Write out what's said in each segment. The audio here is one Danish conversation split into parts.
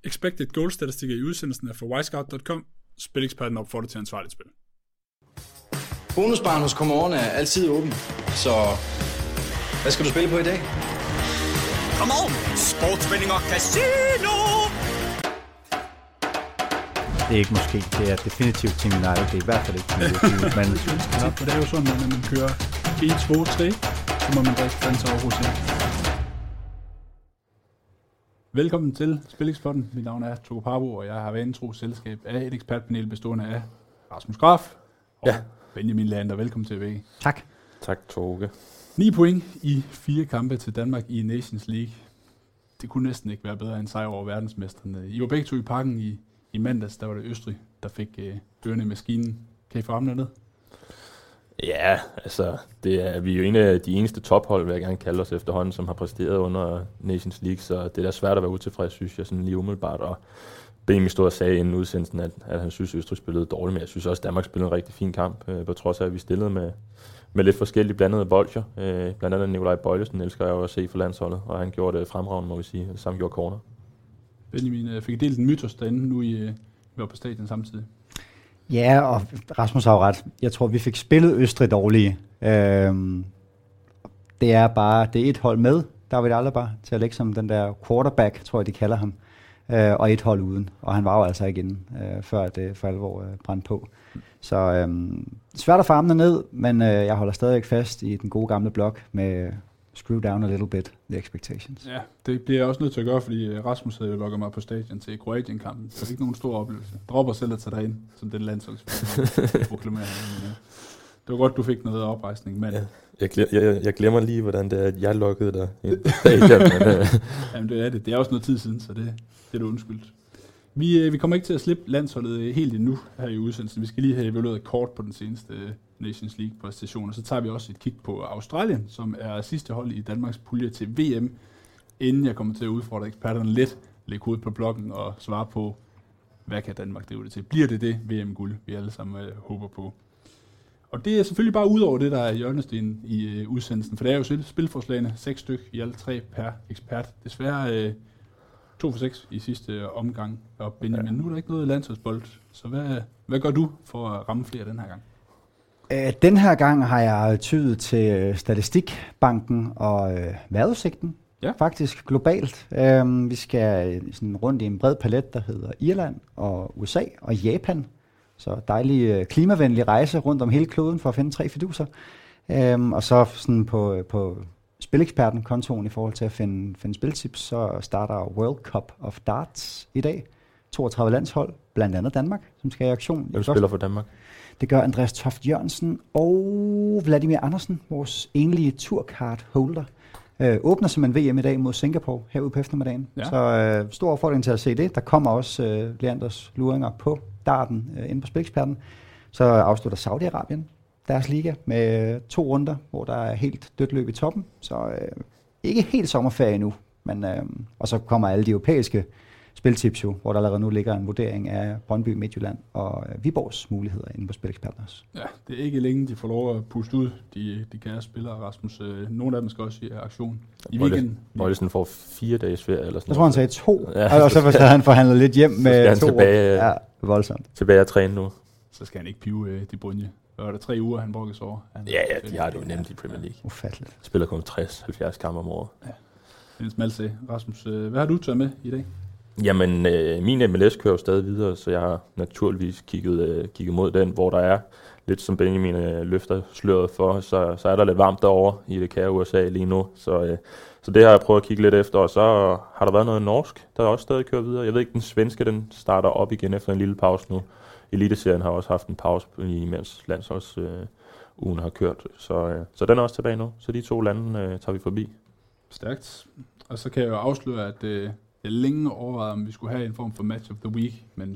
expected goal-statistikker i udsendelsen er fra wisecout.com. Spileksperten opfordrer til ansvarligt spil. Bonusbaren hos Common er altid åben, så hvad skal du spille på i dag? Common! Sportsspilling og casino! Det er ikke måske, det er definitivt Team United. Det er i hvert fald ikke Team United. Men det er jo sådan, at når man kører 1, 2, 3, så må man drikke fans over hos jer. Velkommen til Spileksperten. Mit navn er Togo Parbo, og jeg har vanetro selskab af et ekspertpanel bestående af Rasmus Graf og Benjamin Lander. Velkommen til VG. Tak. Tak, Toge. 9 point i 4 kampe til Danmark i Nations League. Det kunne næsten ikke være bedre end sejr over verdensmestrene. I var begge to i parken i mandags, der var det Østrig, der fik dørene i maskinen. Kan I få ham dernede? Ja, altså, vi er jo en af de eneste tophold, vil jeg gerne kalde os efterhånden, som har præsteret under Nations League, så det er da svært at være utilfreds, synes jeg, sådan lige umiddelbart. Og Benjamin stod og sagde inden udsendelsen, at han synes, at Østrig spillede dårligt, men jeg synes også, at Danmark spillede en rigtig fin kamp, på trods af, at vi stillede med lidt forskellige blandede bolcher. Blandt andet Nikolaj Bøjlesen elsker jeg jo at se for landsholdet, og han gjorde det fremragende, må vi sige. Det samme gjorde Corner. Benjamin fik delt en mytos derinde, nu I var på stadion samtidig. Ja, og Rasmus har jo ret. Jeg tror, vi fik spillet Østrig dårlige. Det er et hold med, David Alaba, til at lægge som den der quarterback, tror jeg, de kalder ham, og et hold uden. Og han var jo altså ikke inde, før det for alvor brændte på. Så svært at få armene ned, men jeg holder stadig fast i den gode gamle blok med screw down a little bit the expectations. Ja, det bliver jeg også nødt til at gøre, fordi Rasmus havde jo lukket mig på stadion til Kroatien-kampen. Så det er ikke nogen stor oplevelse. Dropper selv at tage dig ind, som den landsholdsspiller proklamerer. Det var godt, du fik noget oprejsning, men... Ja, jeg glemmer lige, hvordan det er, at jeg lukkede dig ind. Jamen det er det. Det er også noget tid siden, så det er du undskyldt. Vi kommer ikke til at slippe landsholdet helt endnu her i udsendelsen. Vi skal lige have evalueret kort på den seneste Nations League-præstation, og så tager vi også et kig på Australien, som er sidste hold i Danmarks pulje til VM, inden jeg kommer til at udfordre eksperterne lidt, lægge hovedet på blokken og svare på, hvad kan Danmark det til? Bliver det VM-guld, vi alle sammen håber på? Og det er selvfølgelig bare ud over det, der er hjørnestenen i udsendelsen, for det er jo spilforslagene, 6 styk i alle 3 per ekspert. Desværre 2 for 6 i sidste omgang, og Benjamin, nu er der ikke noget landsholdsbold, så hvad gør du for at ramme flere den her gang? Den her gang har jeg tydet til Statistikbanken og vejrudsigten, faktisk globalt. Vi skal sådan rundt i en bred palet, der hedder Irland og USA og Japan. Så dejlig klimavenlig rejse rundt om hele kloden for at finde 3 fiduser. Og så sådan på Spileksperten-kontoen i forhold til at finde spiltips, så starter World Cup of Darts i dag. 32 landshold, blandt andet Danmark, som skal i aktion. Hvem spiller for Danmark? Det gør Andreas Toft Jørgensen og Vladimir Andersen, vores enlige tourcard-holder. Åbner som en VM i dag mod Singapore herude på eftermiddagen. Ja. Så stor opfordring til at se det. Der kommer også Leanders luringer på darten inde på Spileksperten. Så afslutter Saudi-Arabien deres liga med 2 runder, hvor der er helt dødt løb i toppen. Så ikke helt sommerferie endnu. Men, og så kommer alle de europæiske spiltips jo, hvor der allerede nu ligger en vurdering af Brøndby, Midtjylland og Viborgs muligheder inde på Spileksperten også. Ja, det er ikke længe, de får lov at puste ud, de kære spillere, Rasmus. Nogle af dem skal også i aktion i weekenden. Bøjlesen får 4 dages ferie eller sådan. Jeg tror, han sagde 2, og så havde han forhandlet lidt hjem med 2 tilbage, voldsomt. Tilbage at træne nu. Så skal han ikke pive de Brunje. Var der 3 uger, han brokkes over? Ja, de har det jo nemt i Premier League. Ufatteligt. Spiller kun 60-70 kampe om året. Ja, det er en smal sag. Rasmus, hvad har du taget med i dag? Jamen, min MLS kører jo stadig videre, så jeg har naturligvis kigget mod den, hvor der er lidt, som Benjamin løfter sløret for, så er der lidt varmt derovre i det kære USA lige nu. Så det har jeg prøvet at kigge lidt efter, og så har der været noget norsk, der også stadig kører videre. Jeg ved ikke, den svenske, den starter op igen efter en lille pause nu. Eliteserien har også haft en pause, imens landsholdsugen har kørt, så den er også tilbage nu. Så de 2 lande tager vi forbi. Stærkt. Og så kan jeg jo afsløre, at jeg længe overvejede, om vi skulle have en form for match of the week, men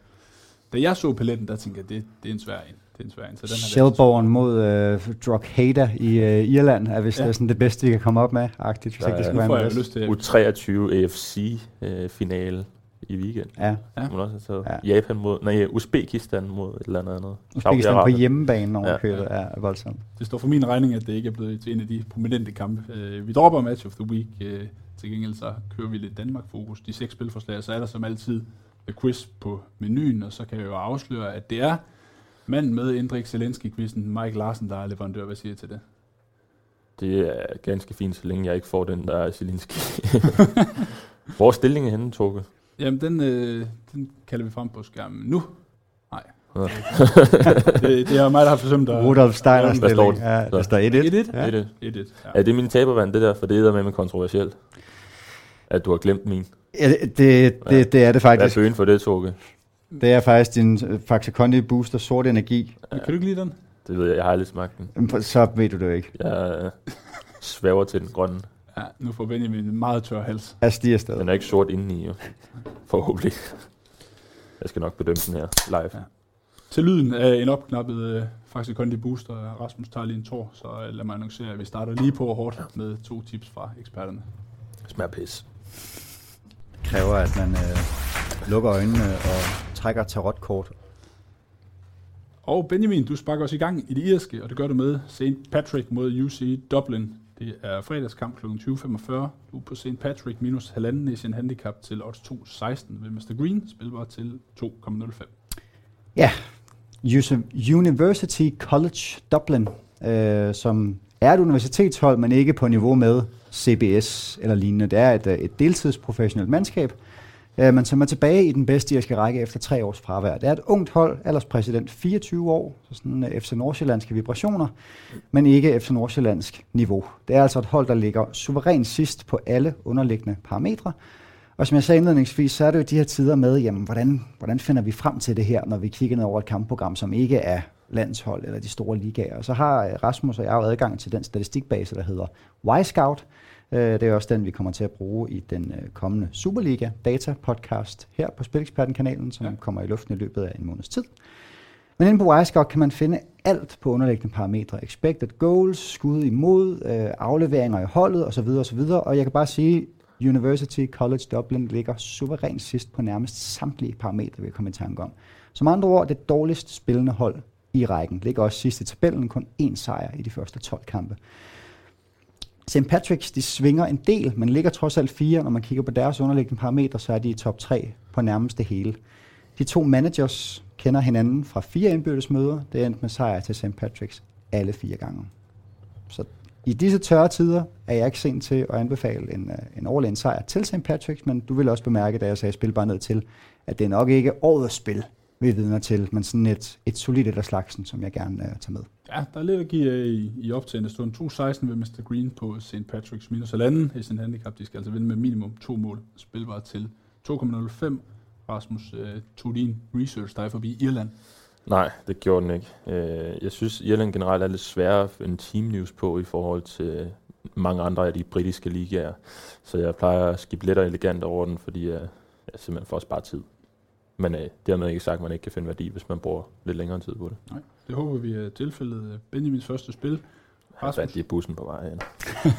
da jeg så paletten, der tænkte jeg, det er en svær en. Det er en svær en. Så den Shelbourne mod Drogheda i Irland er vist sådan det bedste, vi kan komme op med. Agtigt, hvis ikke det skal være lyst til U23 AFC-finale i weekend. Ja. Man også have taget Japan mod, Uzbekistan mod et eller andet. Uzbekistan på hjemmebane over købet er voldsomt. Det står for min regning, at det ikke er blevet til en af de prominente kampe. Vi dropper match of the week. Til gengæld så kører vi lidt Danmark-fokus. De 6 spilforslag, så er der som altid quiz på menuen, og så kan jeg jo afsløre, at det er manden med Indrik Zelensky-quizzen, Mike Larsen, der er leverandør. Hvad siger I til det? Det er ganske fint, så længe jeg ikke får den, der er Zelensky. Hvor er stillingen henne, Toge? Jamen, den kalder vi frem på skærmen nu. Nej. det er mig, der har forsømt at... Rudolf Steiner stilling. Ja, der står 1-1. 1-1. Ja. Er det min tabervand, det der? For det er med kontroversielt. At du har glemt min. Ja, det er det faktisk. Hvad er bøen for det, Toge? Det er faktisk din Faxe Kondi Booster Sort Energi. Ja. Kan du ikke lide den? Det ved jeg har aldrig smagt den. Så ved du det ikke. Jeg svæver til den grønne. Ja, nu får Benjamin en meget tør hals. Jeg stiger stadig. Den er ikke sort indeni, jo. Forhåbentlig. Jeg skal nok bedømme den her live. Ja. Til lyden af en opknappet Faxe Kondi Booster, Rasmus tager lige en tår, så lad mig annoncere, at vi starter lige på hårdt med 2 tips fra eksperterne. Smager pis. Det kræver, at man lukker øjnene og trækker tarotkort. Og Benjamin, du sparker os i gang i det irske, og det gør du med St. Patrick mod UC Dublin. Det er fredagskamp kl. 20.45. Du er på St. Patrick minus 1,5 Nation Handicap til odds 2.16 ved Mr. Green, spilbar til 2,05. Ja, University College Dublin, som er et universitetshold, men ikke på niveau med CBS eller lignende. Det er et deltidsprofessionelt mandskab, men som er tilbage i den bedste irske række efter 3 års fravær. Det er et ungt hold, alderspræsident 24 år, så sådan FC Nordsjællandske vibrationer, men ikke FC Nordsjællandsk niveau. Det er altså et hold, der ligger suverænt sidst på alle underliggende parametre. Og som jeg sagde indledningsvis, så er det jo de her tider med, jamen, hvordan finder vi frem til det her, når vi kigger ned over et kampprogram, som ikke er landshold eller de store ligaer. Og så har Rasmus og jeg jo adgang til den statistikbase, der hedder Y-Scout. Det er også den, vi kommer til at bruge i den kommende Superliga Data podcast her på Spileksperten-kanalen, som kommer i luften i løbet af en måneds tid. Men inde på Y-Scout kan man finde alt på underliggende parametre. Expected goals, skud imod, afleveringer i holdet osv. osv. Og jeg kan bare sige, University College Dublin ligger suverænt sidst på nærmest samtlige parametre, vi kommer i tanke om. Som andre ord, det dårligst spillende hold i rækken. Ligger også sidst i tabellen, kun 1 sejr i de første 12 kampe. St. Patrick's, de svinger en del, men ligger trods alt 4. Når man kigger på deres underliggende parametre, så er de i top 3 på nærmest det hele. De 2 managers kender hinanden fra 4 indbyrdes møder. Det endte med sejr til St. Patrick's alle 4 gange. Så i disse tørre tider er jeg ikke sent til at anbefale en all-in sejr til St. Patrick's, men du vil også bemærke, da jeg sagde spil bare ned til, at det er nok ikke årets spil, vi vidner til, men sådan et solidt et af slagsen, som jeg gerne tager med. Ja, der er lidt at give i optagende stund. 2.16 ved Mr. Green på St. Patrick's minus 1,5 i sin handicap. De skal altså vinde med minimum 2 mål. Spilbar til 2,05. Rasmus, tog din research dig forbi Irland? Nej, det gjorde den ikke. Jeg synes, Irland generelt er lidt sværere at finde team news på i forhold til mange andre af de britiske ligaer. Så jeg plejer at skippe lidt og elegant over den, fordi jeg simpelthen får spare tid. Men dermed ikke sagt, at man ikke kan finde værdi, hvis man bruger lidt længere tid på det. Nej, det håber vi er tilfældet. Benjamins første spil. Rasmus, det er bussen på vej hen.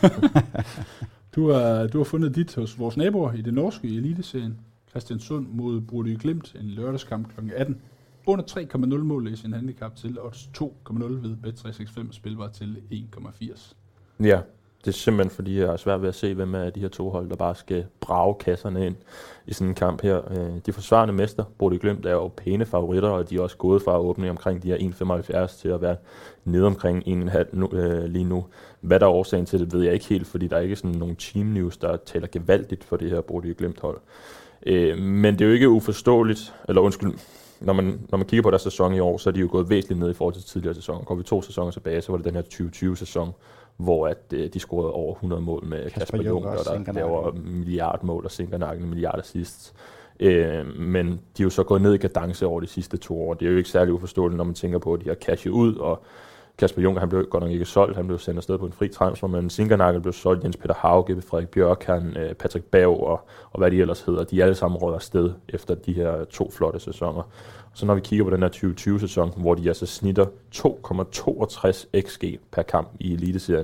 Du har fundet dit hos vores naboer i det norske eliteserien. Kristiansund mod Brody Glimt, en lørdagskamp kl. 18. Under 3,0 mål i sin handicap til odds 2,0 ved Bet365, spilbar til 1,80. Ja, det er simpelthen fordi, jeg er svært ved at se, hvem af de her 2 hold, der bare skal brage kasserne ind i sådan en kamp her. De forsvarende mester, Brody Glimt, er jo pæne favoritter, og de er også gået fra at åbne omkring de her 1,75 til at være nede omkring 1,5 lige nu. Hvad der er årsagen til det, ved jeg ikke helt, fordi der er ikke sådan nogen team news, der taler gevaldigt for det her Brody Glimt hold. Men det er jo ikke uforståeligt, eller undskyld, når man kigger på deres sæson i år, så er de jo gået væsentligt ned i forhold til tidligere sæsoner. Går vi 2 sæsoner tilbage, så var det den her 2020-sæson, hvor at, de scorede over 100 mål med Kasper Juncker, der laver milliardmål og sænker nakken milliarder sidst. Men de er jo så gået ned i kadence over de sidste 2 år. Det er jo ikke særlig uforståeligt, når man tænker på, at de har cashet ud, og Kasper Juncker, han blev godt nok ikke solgt, han blev sendt afsted på en fri transfer, men Sinkernagel blev solgt, Jens Peter Hauge, Frederik Bjørkan, Patrick Berg og hvad de ellers hedder. De er alle sammen råd afsted efter de her 2 flotte sæsoner. Så når vi kigger på den her 2020-sæson, hvor de altså snitter 2,62 xG per kamp i eliteserien,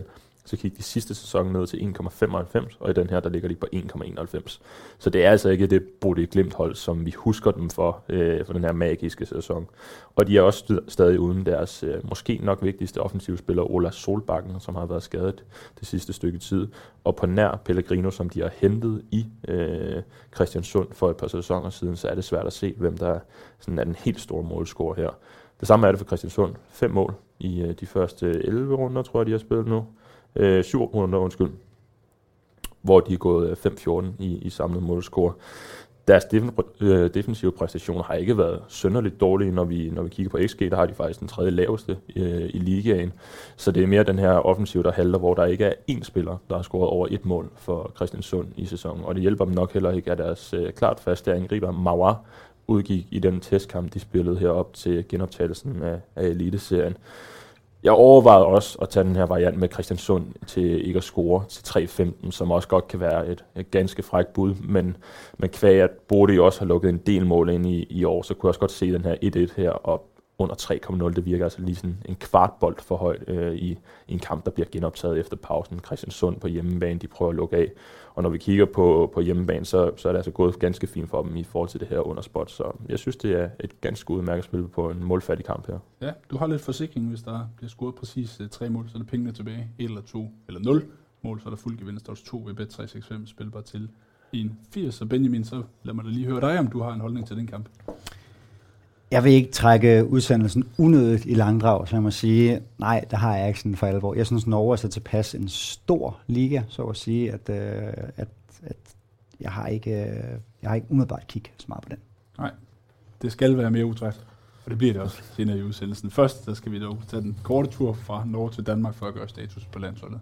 Så gik de sidste sæson ned til 1,95, og i den her, der ligger de på 1,91. Så det er altså ikke det Bodø Glimt-hold, som vi husker dem for den her magiske sæson. Og de er også stadig uden deres måske nok vigtigste offensive spiller, Ola Solbakken, som har været skadet det sidste stykke tid. Og på nær Pellegrino, som de har hentet i Kristiansund for et par sæsoner siden, så er det svært at se, hvem der sådan er den helt store målscorer her. Det samme er det for Kristiansund. 5 mål i de første 11 runder, tror jeg, de har spillet nu. 7 runder, hvor de er gået 5-14 i samlet målscore. Deres defensive præstationer har ikke været synderligt dårlige, når vi kigger på XG. Der har de faktisk den 3. laveste i ligaen. Så det er mere den her offensiv, der halter, hvor der ikke er én spiller, der har scoret over 1 mål for Kristiansund i sæsonen. Og det hjælper dem nok heller ikke, at deres klart faste angriber Mauer udgik i den testkamp, de spillede herop til genoptagelsen af Eliteserien. Jeg overvejede også at tage den her variant med Kristiansund til ikke at score til 3-15, som også godt kan være et ganske frækt bud, men kvæg at Bodø også har lukket en del mål ind i år, så kunne jeg også godt se den her 1-1 her, og under 3,0, det virker altså lige sådan en kvartbold for højt i en kamp, der bliver genoptaget efter pausen. Kristiansund på hjemmebane, de prøver at lukke af, og når vi kigger på hjemmebane, så er det altså gået ganske fint for dem i forhold til det her underspot, så jeg synes, det er et ganske udmærket spil på en målfattig kamp her. Ja, du har lidt forsikring, hvis der bliver scoret præcis 3 mål, så er det pengene tilbage, 1 eller 2 eller 0 mål, så er der fuld gevinst, der er 2 ved Bet365, spilbar til 1,80. Så Benjamin, så lad mig da lige høre dig, om du har en holdning til den kamp. Jeg vil ikke trække udsendelsen unødigt i langdrag, så jeg må sige, nej, der har jeg ikke sådan for alvor. Jeg synes, Norge er så tilpas en stor liga, så at sige, at jeg har ikke umiddelbart kigget så meget på den. Nej, det skal være mere utræt, og det bliver det også senere i udsendelsen. Først, der skal vi dog tage den korte tur fra Norge til Danmark for at gøre status på landsholdet.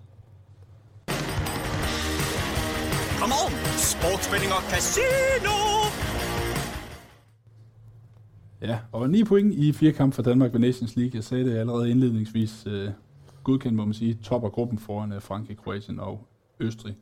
Come on, Sportsbetting og Casino! Ja, og 9 point i 4 kampe for Danmark ved Nations League. Jeg sagde det allerede indledningsvis. Godkendt, må man sige, topper gruppen foran Frankrig, Kroatien og Østrig.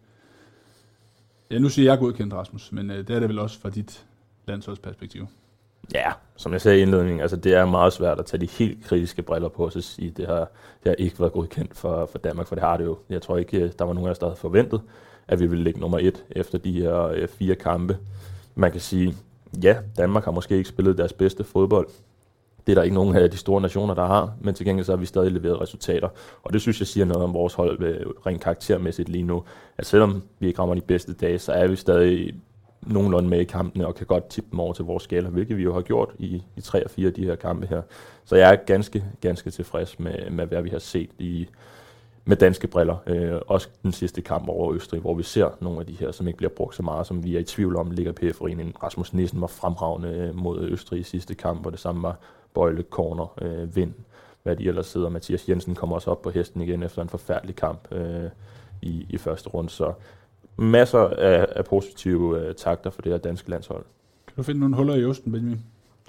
Ja, nu siger jeg godkendt, Rasmus, men det er det vel også fra dit landsholdsperspektiv. Ja, som jeg sagde i indledningen, altså det er meget svært at tage de helt kritiske briller på og så sige, det har ikke været godkendt for Danmark, for det har det jo. Jeg tror ikke, der var nogen af os, der havde forventet, at vi ville ligge nummer 1 efter de her 4 kampe. Man kan sige, ja, Danmark har måske ikke spillet deres bedste fodbold. Det er der ikke nogen af de store nationer, der har, men til gengæld så har vi stadig leveret resultater. Og det synes jeg siger noget om vores hold rent karaktermæssigt lige nu. At selvom vi ikke rammer de bedste dage, så er vi stadig nogenlunde med i kampene og kan godt tippe dem over til vores skala, hvilket vi jo har gjort i 3 og 4 af de her kampe her. Så jeg er ganske tilfreds med hvad vi har set med danske briller. Også den sidste kamp over Østrig, hvor vi ser nogle af de her, som ikke bliver brugt så meget, som vi er i tvivl om, ligger PF-foreningen. Rasmus Nissen var fremragende mod Østrig i sidste kamp, og det samme var Bøjle, Corner, Vind, hvad de ellers sidder. Mathias Jensen kommer også op på hesten igen efter en forfærdelig kamp i første runde. Så masser af positive takter for det her danske landshold. Kan du finde nogle huller i osten, Benjamin?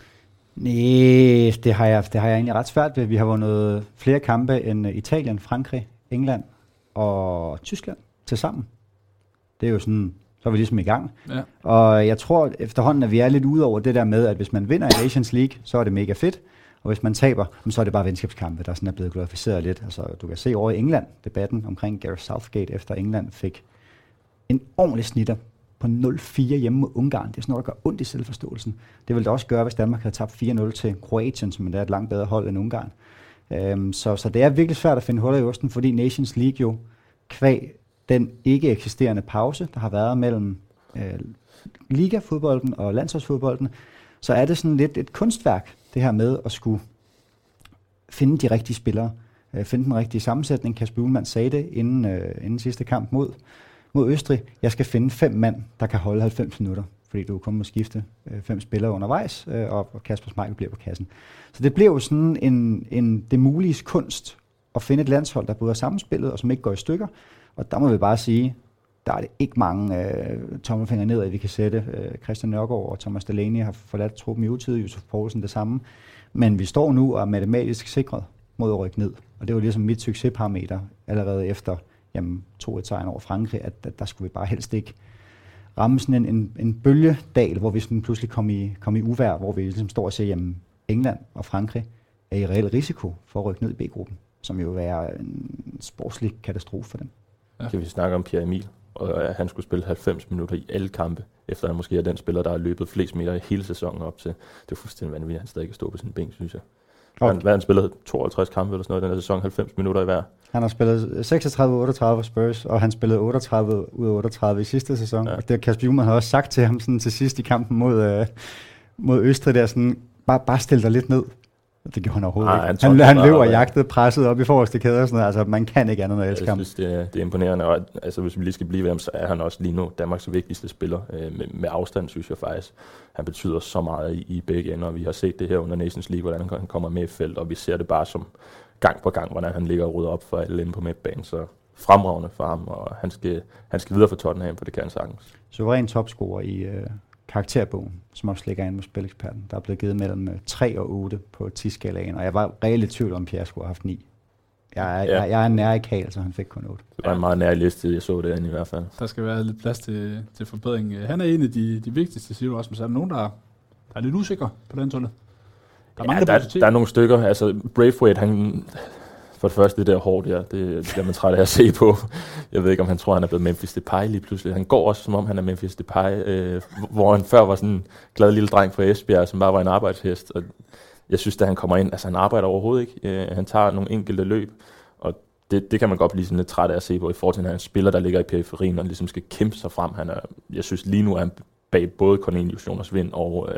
Nej, det har jeg egentlig ret svært ved. Vi har vundet flere kampe end Italien, Frankrig, England og Tyskland til sammen. Det er jo sådan, så er vi ligesom i gang. Ja. Og jeg tror efterhånden, at vi er lidt ude over det der med, at hvis man vinder i Nations League, så er det mega fedt. Og hvis man taber, så er det bare venskabskampe, der sådan er blevet glorificeret lidt. Altså, du kan se over i England, debatten omkring Gareth Southgate, efter England fik en ordentlig snitter på 0-4 hjemme mod Ungarn. Det er sådan noget, der gør ondt i selvforståelsen. Det ville det også gøre, hvis Danmark havde tabt 4-0 til Kroatien, som er et langt bedre hold end Ungarn. Så det er virkelig svært at finde huller i osten, fordi Nations League jo kvæg den ikke eksisterende pause, der har været mellem ligafodbolden og landsholdsfodbolden, så er det sådan lidt et kunstværk, det her med at skulle finde de rigtige spillere, finde den rigtige sammensætning. Kasper Uhlmann sagde det inden sidste kamp mod Østrig. Jeg skal finde 5 mand, der kan holde 90 minutter, fordi du kun må skifte 5 spillere undervejs, og Kasper Schmeichel bliver på kassen. Så det blev jo sådan det muliges kunst at finde et landshold, der både er sammenspillet og som ikke går i stykker. Og der må vi bare sige, der er det ikke mange tommelfingre nedad, vi kan sætte. Christian Nørgaard og Thomas Delaney har forladt truppen i utid, Josef Poulsen det samme. Men vi står nu og er matematisk sikret mod at rykke ned. Og det var ligesom mit succesparameter allerede efter 2-1-sejren over Frankrig, at der skulle vi bare helst ikke ramme sådan en bølgedal, hvor vi sådan pludselig kom i uvejr, hvor vi ligesom står og siger, jamen England og Frankrig er i reel risiko for at rykke ned i B-gruppen. som jo vil være en sportslig katastrofe for dem. Ja. Kan vi snakke om Pierre Emil, og at han skulle spille 90 minutter i alle kampe, efter han måske er den spiller, der har løbet flest meter i hele sæsonen op til. Det er fuldstændig vanvittigt, at han stadig kan stå på sin bænk, synes jeg. Okay. Han spillet 52 kampe eller sådan noget i den her sæson, 90 minutter i hver. Han har spillet 36 ud af 38 for Spurs, og han spillede 38 ud af 38 i sidste sæson. Ja. Og det Kasper Hjulmand har også sagt til ham sådan, til sidst i kampen mod Østrig, der sådan, bare stil dig lidt ned. Det gjorde han overhovedet ikke. Han løb og jagtede presset op i forreste kæde og sådan noget. Altså, man kan ikke andet, når jeg elsker ham. Jeg synes, det er imponerende. Og altså, hvis vi lige skal blive ved ham, så er han også lige nu Danmarks vigtigste spiller. Med afstand, synes jeg faktisk. Han betyder så meget i begge ender. Vi har set det her under Nations League, hvordan han kommer med i felt, og vi ser det bare som gang på gang, hvordan han ligger og rydder op for alle inde på midtbanen. Så fremragende for ham, og han skal videre for Tottenham, for det kan han sagtens. Suveræn topscorer i karakterbogen, som også ligger inde med Spileksperten. Der er blevet givet mellem 3 og 8 på 10-skalaen, og jeg var reelt i tvivl om, Pierre skulle have haft 9. Jeg er nær i kal, så han fik kun 8. Det var en meget nær liste, jeg så det i hvert fald. Der skal være lidt plads til forbedring. Han er en af de vigtigste, siger du også, men så er der nogen, der er lidt usikre på den tunne. Der er nogle stykker. Altså, Braithwaite, han... For det første, det der hår der, det bliver man træt af at se på. Jeg ved ikke, om han tror, han er blevet Memphis Depay lige pludselig. Han går også, som om han er Memphis Depay, hvor han før var sådan en glad lille dreng fra Esbjerg, som bare var en arbejdshest. Og jeg synes, da han kommer ind, altså han arbejder overhovedet ikke. Han tager nogle enkelte løb, og det kan man godt blive sådan lidt træt af at se på, i forhold til, at han er en spiller, der ligger i periferien, og ligesom skal kæmpe sig frem. Jeg synes lige nu er han bag både Cornelius, Jonas Vind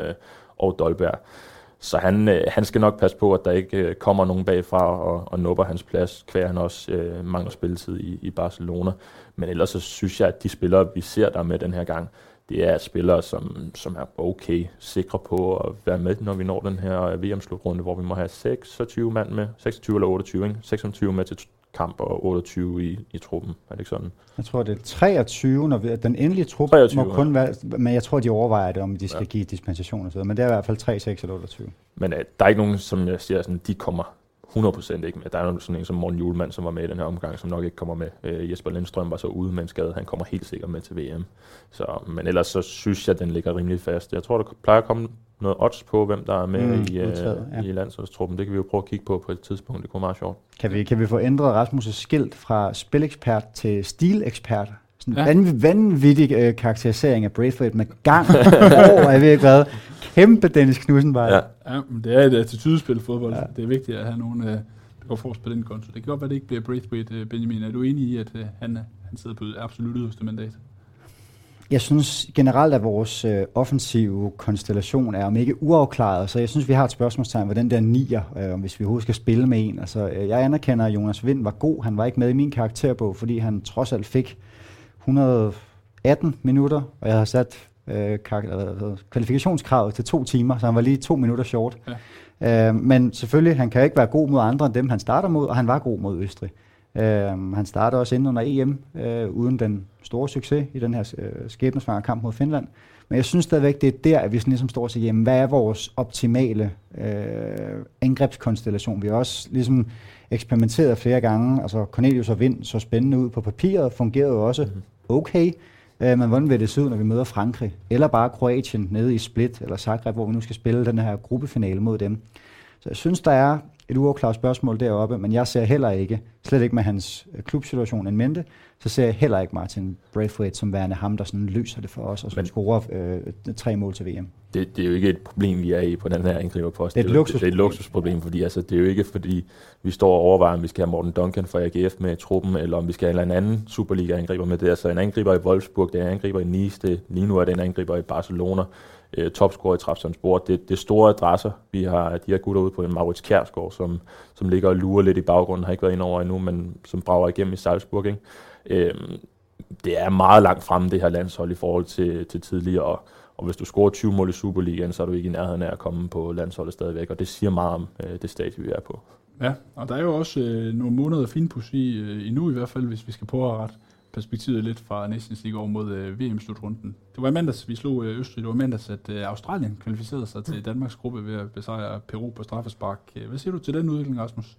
og Dolberg. Så han skal nok passe på, at der ikke kommer nogen bagfra og nupper hans plads, kvæg han også mangler spilletid i Barcelona. Men ellers så synes jeg, at de spillere, vi ser der med den her gang, det er spillere, som er okay sikre på at være med, når vi når den her VM-slutrunde, hvor vi må have 26 mand med, 26 eller 28, ikke? 26 med til kamp og 28 i truppen. Er det ikke sådan? Jeg tror, det er 23, når den endelige trup 23, må kun være, men jeg tror, de overvejer det, om de skal give dispensation og så videre. Men det er i hvert fald 3, 6 eller 28. Men der er ikke nogen, som jeg siger, sådan, de kommer 100% ikke med. Der er sådan en som Morten Hjulmand, som var med i den her omgang, som nok ikke kommer med. Jesper Lindstrøm var så ude med en skade. Han kommer helt sikkert med til VM. Men ellers så synes jeg, at den ligger rimelig fast. Jeg tror, der plejer at komme noget odds på, hvem der er med i landsholdstruppen. Det kan vi jo prøve at kigge på et tidspunkt. Det kunne være meget sjovt. Kan vi få ændret Rasmus' skilt fra spilekspert til stilekspert? Sådan en vanvittig karakterisering af Braithwaite med gang over, jeg ved ikke hvad. Kæmpe Dennis Knudsen bare. Ja, men det er et attitudespil fodbold. Ja. Det er vigtigt at have nogen, der går forrest på den konto. Det kan godt være, det ikke bliver Braithwaite, Benjamin. Er du enig i, at han sidder på absolut yderste mandat? Jeg synes generelt, at vores offensive konstellation er om ikke uafklaret, så jeg synes, vi har et spørgsmålstegn ved den der nier, hvis vi overhovedet skal spille med en. Altså, jeg anerkender, at Jonas Vind var god. Han var ikke med i min karakterbog, fordi han trods alt fik 118 minutter, og jeg har sat kvalifikationskravet til 2 timer, så han var lige 2 minutter short. Ja. Men selvfølgelig, han kan ikke være god mod andre end dem, han starter mod, og han var god mod Østrig. Han startede også inden under EM, uden den store succes i den her skæbnesvangre kamp mod Finland. Men jeg synes stadigvæk, det er der, at vi sådan ligesom står og siger, jamen, hvad er vores optimale angrebskonstellation? Vi har også ligesom eksperimenteret flere gange. Altså Cornelius og Vind så spændende ud på papiret, fungerede jo også okay. Men hvordan vil det se ud, når vi møder Frankrig? Eller bare Kroatien nede i Split eller Zagreb, hvor vi nu skal spille den her gruppefinale mod dem. Så jeg synes, der er et uafklaret spørgsmål deroppe, men jeg ser heller ikke, slet ikke med hans klubsituation en mente, så ser jeg heller ikke Martin Braithwaite som værende ham, der sådan løser det for os, og som scorer 3 mål til VM. Det er jo ikke et problem, vi er i på den her angriberpost. Det er et luksusproblem, fordi altså, det er jo ikke, fordi vi står og overvejer, om vi skal have Morten Duncan fra AGF med i truppen, eller om vi skal have en anden Superliga-angriber med det. Altså en angriber i Wolfsburg, det er en angriber i Nice, lige nu er det en angriber i Barcelona, topscorer i Trabzonspor. Det er store adresser. Vi har de her gutter ude på en Maurits Kjærsgaard, som ligger og lurer lidt i baggrunden, har ikke været ind over endnu, men som brager igennem i Salzburg. Ikke? Det er meget langt fremme, det her landshold i forhold til tidligere, og hvis du scorer 20 mål i Superligaen, så er du ikke i nærheden af at komme på landsholdet stadigvæk, og det siger meget om det stadie, vi er på. Ja, og der er jo også nogle måneder finpus i nu i hvert fald, hvis vi skal prøve at rette perspektivet lidt fra Nations League over mod VM-slutrunden. Det var i mandags, vi slog Østrig. Det var i mandags, at Australien kvalificerede sig til Danmarks gruppe ved at besejre Peru på straffespark. Hvad siger du til den udvikling, Rasmus?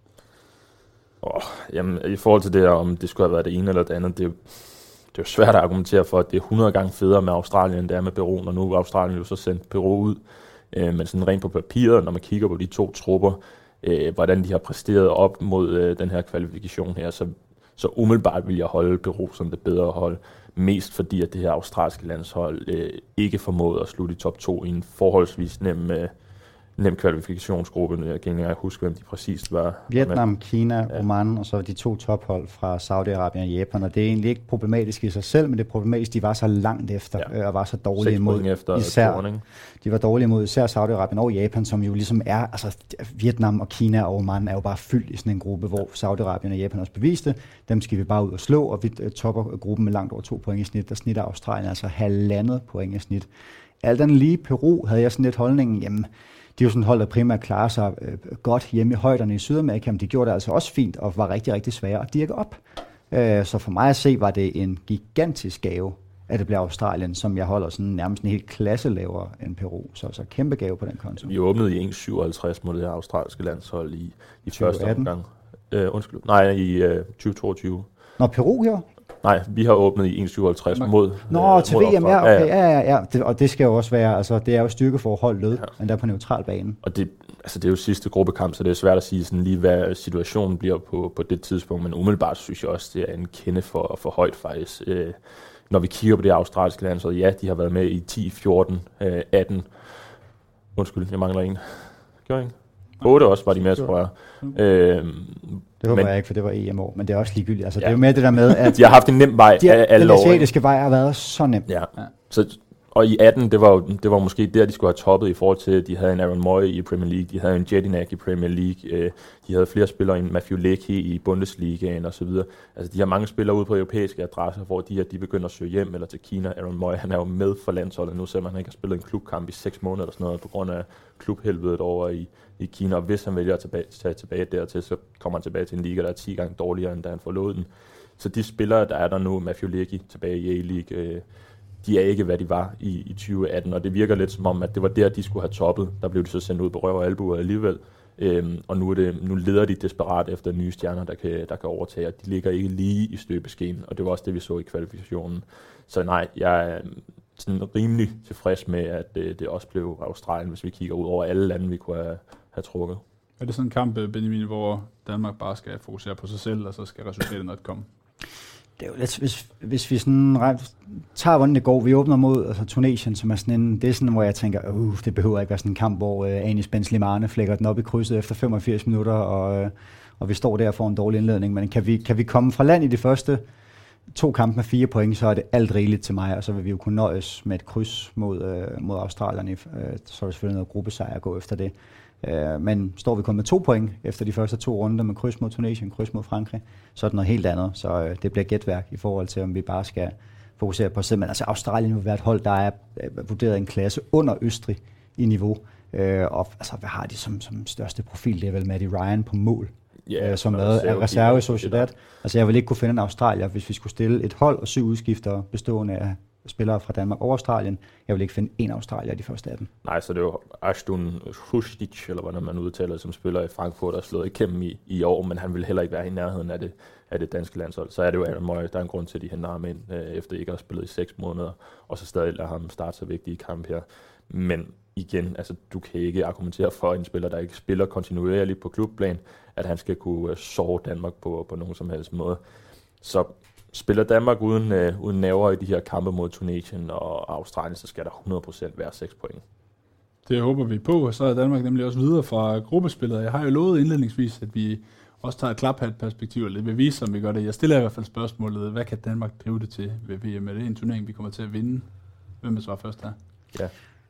Jamen, i forhold til det, om det skulle have været det ene eller det andet, det er jo svært at argumentere for, at det er 100 gange federe med Australien, end det er med Peru, og nu er Australien jo så sendt Peru ud. Men sådan rent på papiret, når man kigger på de 2 trupper, hvordan de har præsteret op mod den her kvalifikation her, så umiddelbart vil jeg holde Peru som det bedre hold. Mest fordi, at det her australske landshold ikke formåede at slutte i top 2 i en forholdsvis nem kvalifikationsgruppe. Jeg kan ikke huske, hvem de præcist var. Vietnam, Kina, Oman, og så de 2 tophold fra Saudi-Arabien og Japan. Og det er egentlig ikke problematisk i sig selv, men det er problematisk, de var så langt efter og var så dårlige imod. De var dårlige imod især Saudi-Arabien og Japan, som jo ligesom er, altså Vietnam og Kina og Oman er jo bare fyldt i sådan en gruppe, hvor Saudi-Arabien og Japan også beviste. Dem skal vi bare ud og slå, og vi topper gruppen med langt over 2 point i snit. Der snitter Australien altså 1,5 point i snit. Alt andet lige Peru havde jeg sådan lidt holdningen, jamen de er jo sådan hold, der primært klarer sig godt hjemme i højderne i Sydamerika, men de gjorde det altså også fint og var rigtig, rigtig svære at dirke op. Så for mig at se, var det en gigantisk gave, at det blev Australien, som jeg holder sådan nærmest en helt klasse lavere end Peru. Så kæmpe gave på den konto. Vi åbnede i 1,57 mod det her australske landshold i første omgang. I 2022. Når Peru gjorde? Nej, vi har åbnet i 1,57 mod til VM, ja, okay. Ja. Og det skal jo også være, altså det er jo styrkeforhold men der på neutral bane. Og det er jo sidste gruppekamp, så det er svært at sige sådan lige, hvad situationen bliver på det tidspunkt, men umiddelbart synes jeg også, det er en kende for højt faktisk. Når vi kigger på det australske land, så ja, de har været med i 10, 14, 18. Undskyld, jeg mangler en. Gør ikke? 8 også var de med, tror jeg. Det håber jeg ikke, for det var EM-år, men det er også ligegyldigt. Altså, det er jo mere det der med, at de har haft en nem vej af alle år. Den asiatiske vej har været så nem. Ja. Og i 18, det var måske der, de skulle have toppet i forhold til, at de havde en Aaron Moy i Premier League, de havde en Jedinak i Premier League, de havde flere spillere end Matthew Leckie i Bundesligaen osv. Altså, de har mange spillere ude på europæiske adresser, hvor de begynder at søge hjem eller til Kina. Aaron Moy, han er jo med for landsholdet nu, selvom han ikke har spillet en klubkamp i 6 måneder eller sådan noget, på grund af klubhelvedet over i Kina. Og hvis han vælger at tage tilbage dertil, så kommer han tilbage til en liga, der er 10 gange dårligere, end da han forlod den. Så de spillere, der er der nu, Matthew Leckie tilbage i A-League, de er ikke, hvad de var i 2018, og det virker lidt som om, at det var der, de skulle have toppet. Der blev de så sendt ud på røv og albuer alligevel, og nu leder de desperat efter nye stjerner, der kan overtage, og de ligger ikke lige i støbeskeen, og det var også det, vi så i kvalifikationen. Så nej, jeg er sådan rimelig tilfreds med, at det også blev Australien, hvis vi kigger ud over alle lande, vi kunne have trukket. Er det sådan en kamp, Benjamin, hvor Danmark bare skal fokusere på sig selv, og så skal resultatet nok komme? Det er jo lidt, hvis vi sådan tager, hvordan det går. Vi åbner mod Tunesien, som er sådan en, det er sådan, hvor jeg tænker, det behøver ikke være sådan en kamp, hvor Anis Ben Slimane flækker den op i krydset efter 85 minutter, og vi står der for en dårlig indledning. Men kan vi komme fra land i de første 2 kampe med 4 point, så er det alt rigeligt til mig, og så vil vi jo kunne nøjes med et kryds mod Australien. Så er det selvfølgelig noget gruppesejr at gå efter det. Men står vi kun med 2 point efter de første 2 runder med kryds mod Tunesien, kryds mod Frankrig, så er det noget helt andet. Så det bliver gætværk i forhold til, om vi bare skal fokusere på sig. Men altså Australien vil være et hold, der er vurderet en klasse under Østrig i niveau. Og altså, hvad har de som største profil? Det er vel Matty Ryan på mål, som er reserve i Sociedad. Altså jeg vil ikke kunne finde en Australier, hvis vi skulle stille et hold og 7 udskiftere bestående af spillere fra Danmark og Australien. Jeg vil ikke finde en Australier i de første af dem. Nej, så det er jo Ashtun Hustic, eller hvordan man udtaler, som spiller i Frankfurt, der er slået igennem i år, men han vil heller ikke være i nærheden af det danske landshold. Så er det jo Aaron Moy, der er en grund til, at de henter ham ind, efter ikke at have spillet i 6 måneder, og så stadig lader ham starte så vigtige kamp her. Men igen, altså du kan ikke argumentere for en spiller, der ikke spiller kontinuerligt på klubplan, at han skal kunne sove Danmark på nogen som helst måde. Så spiller Danmark uden nerver i de her kampe mod Tunesien og Australien, så skal der 100% være 6 point. Det håber vi på, så er Danmark nemlig også videre fra gruppespillet. Jeg har jo lovet indledningsvis, at vi også tager et klaphat-perspektiv, og lidt vil vise, om vi gør det. Jeg stiller i hvert fald spørgsmålet, hvad kan Danmark drive det til ved VM? Er det en turnering, vi kommer til at vinde? Hvem vil svare først her? Ja.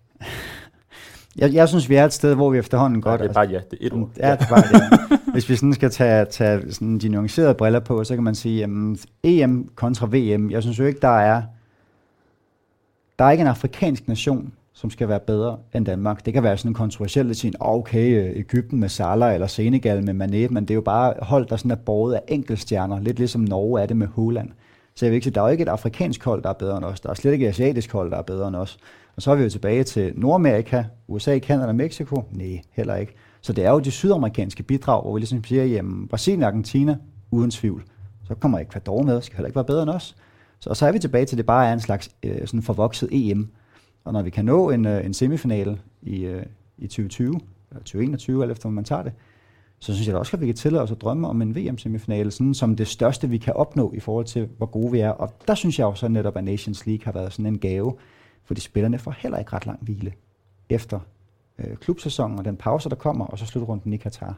Jeg synes, vi er et sted, hvor vi efterhånden godt... det er bare det er et ord. Ja, det er bare det. Hvis vi sådan skal tage sådan de nuancerede briller på, så kan man sige, EM kontra VM, jeg synes jo ikke, der er ikke en afrikansk nation, som skal være bedre end Danmark. Det kan være sådan kontroversielt at sige, okay, Egypten med Salah eller Senegal med Mané, men det er jo bare hold, der sådan er båret af enkeltstjerner, lidt ligesom Norge er det med Haaland. Så jeg vil ikke sige, der er jo ikke et afrikansk hold, der er bedre end os. Der er slet ikke et asiatisk hold, der er bedre end os. Og så er vi jo tilbage til Nordamerika, USA, Canada og Mexico. Nej, heller ikke. Så det er jo de sydamerikanske bidrag, hvor vi ligesom siger, jamen Brasilien og Argentina, uden tvivl. Så kommer Ecuador med, skal heller ikke være bedre end os. Så er vi tilbage til, at det bare er en slags sådan forvokset EM. Og når vi kan nå en semifinale i 2020, eller 2021, eller efter man tager det, så synes jeg da også, at vi kan tillade os at drømme om en VM-semifinale, sådan som det største, vi kan opnå i forhold til, hvor gode vi er. Og der synes jeg jo så netop, at Nations League har været sådan en gave, fordi spillerne får heller ikke ret lang hvile efter klubsæsonen og den pause, der kommer, og så slutrunden i Katar.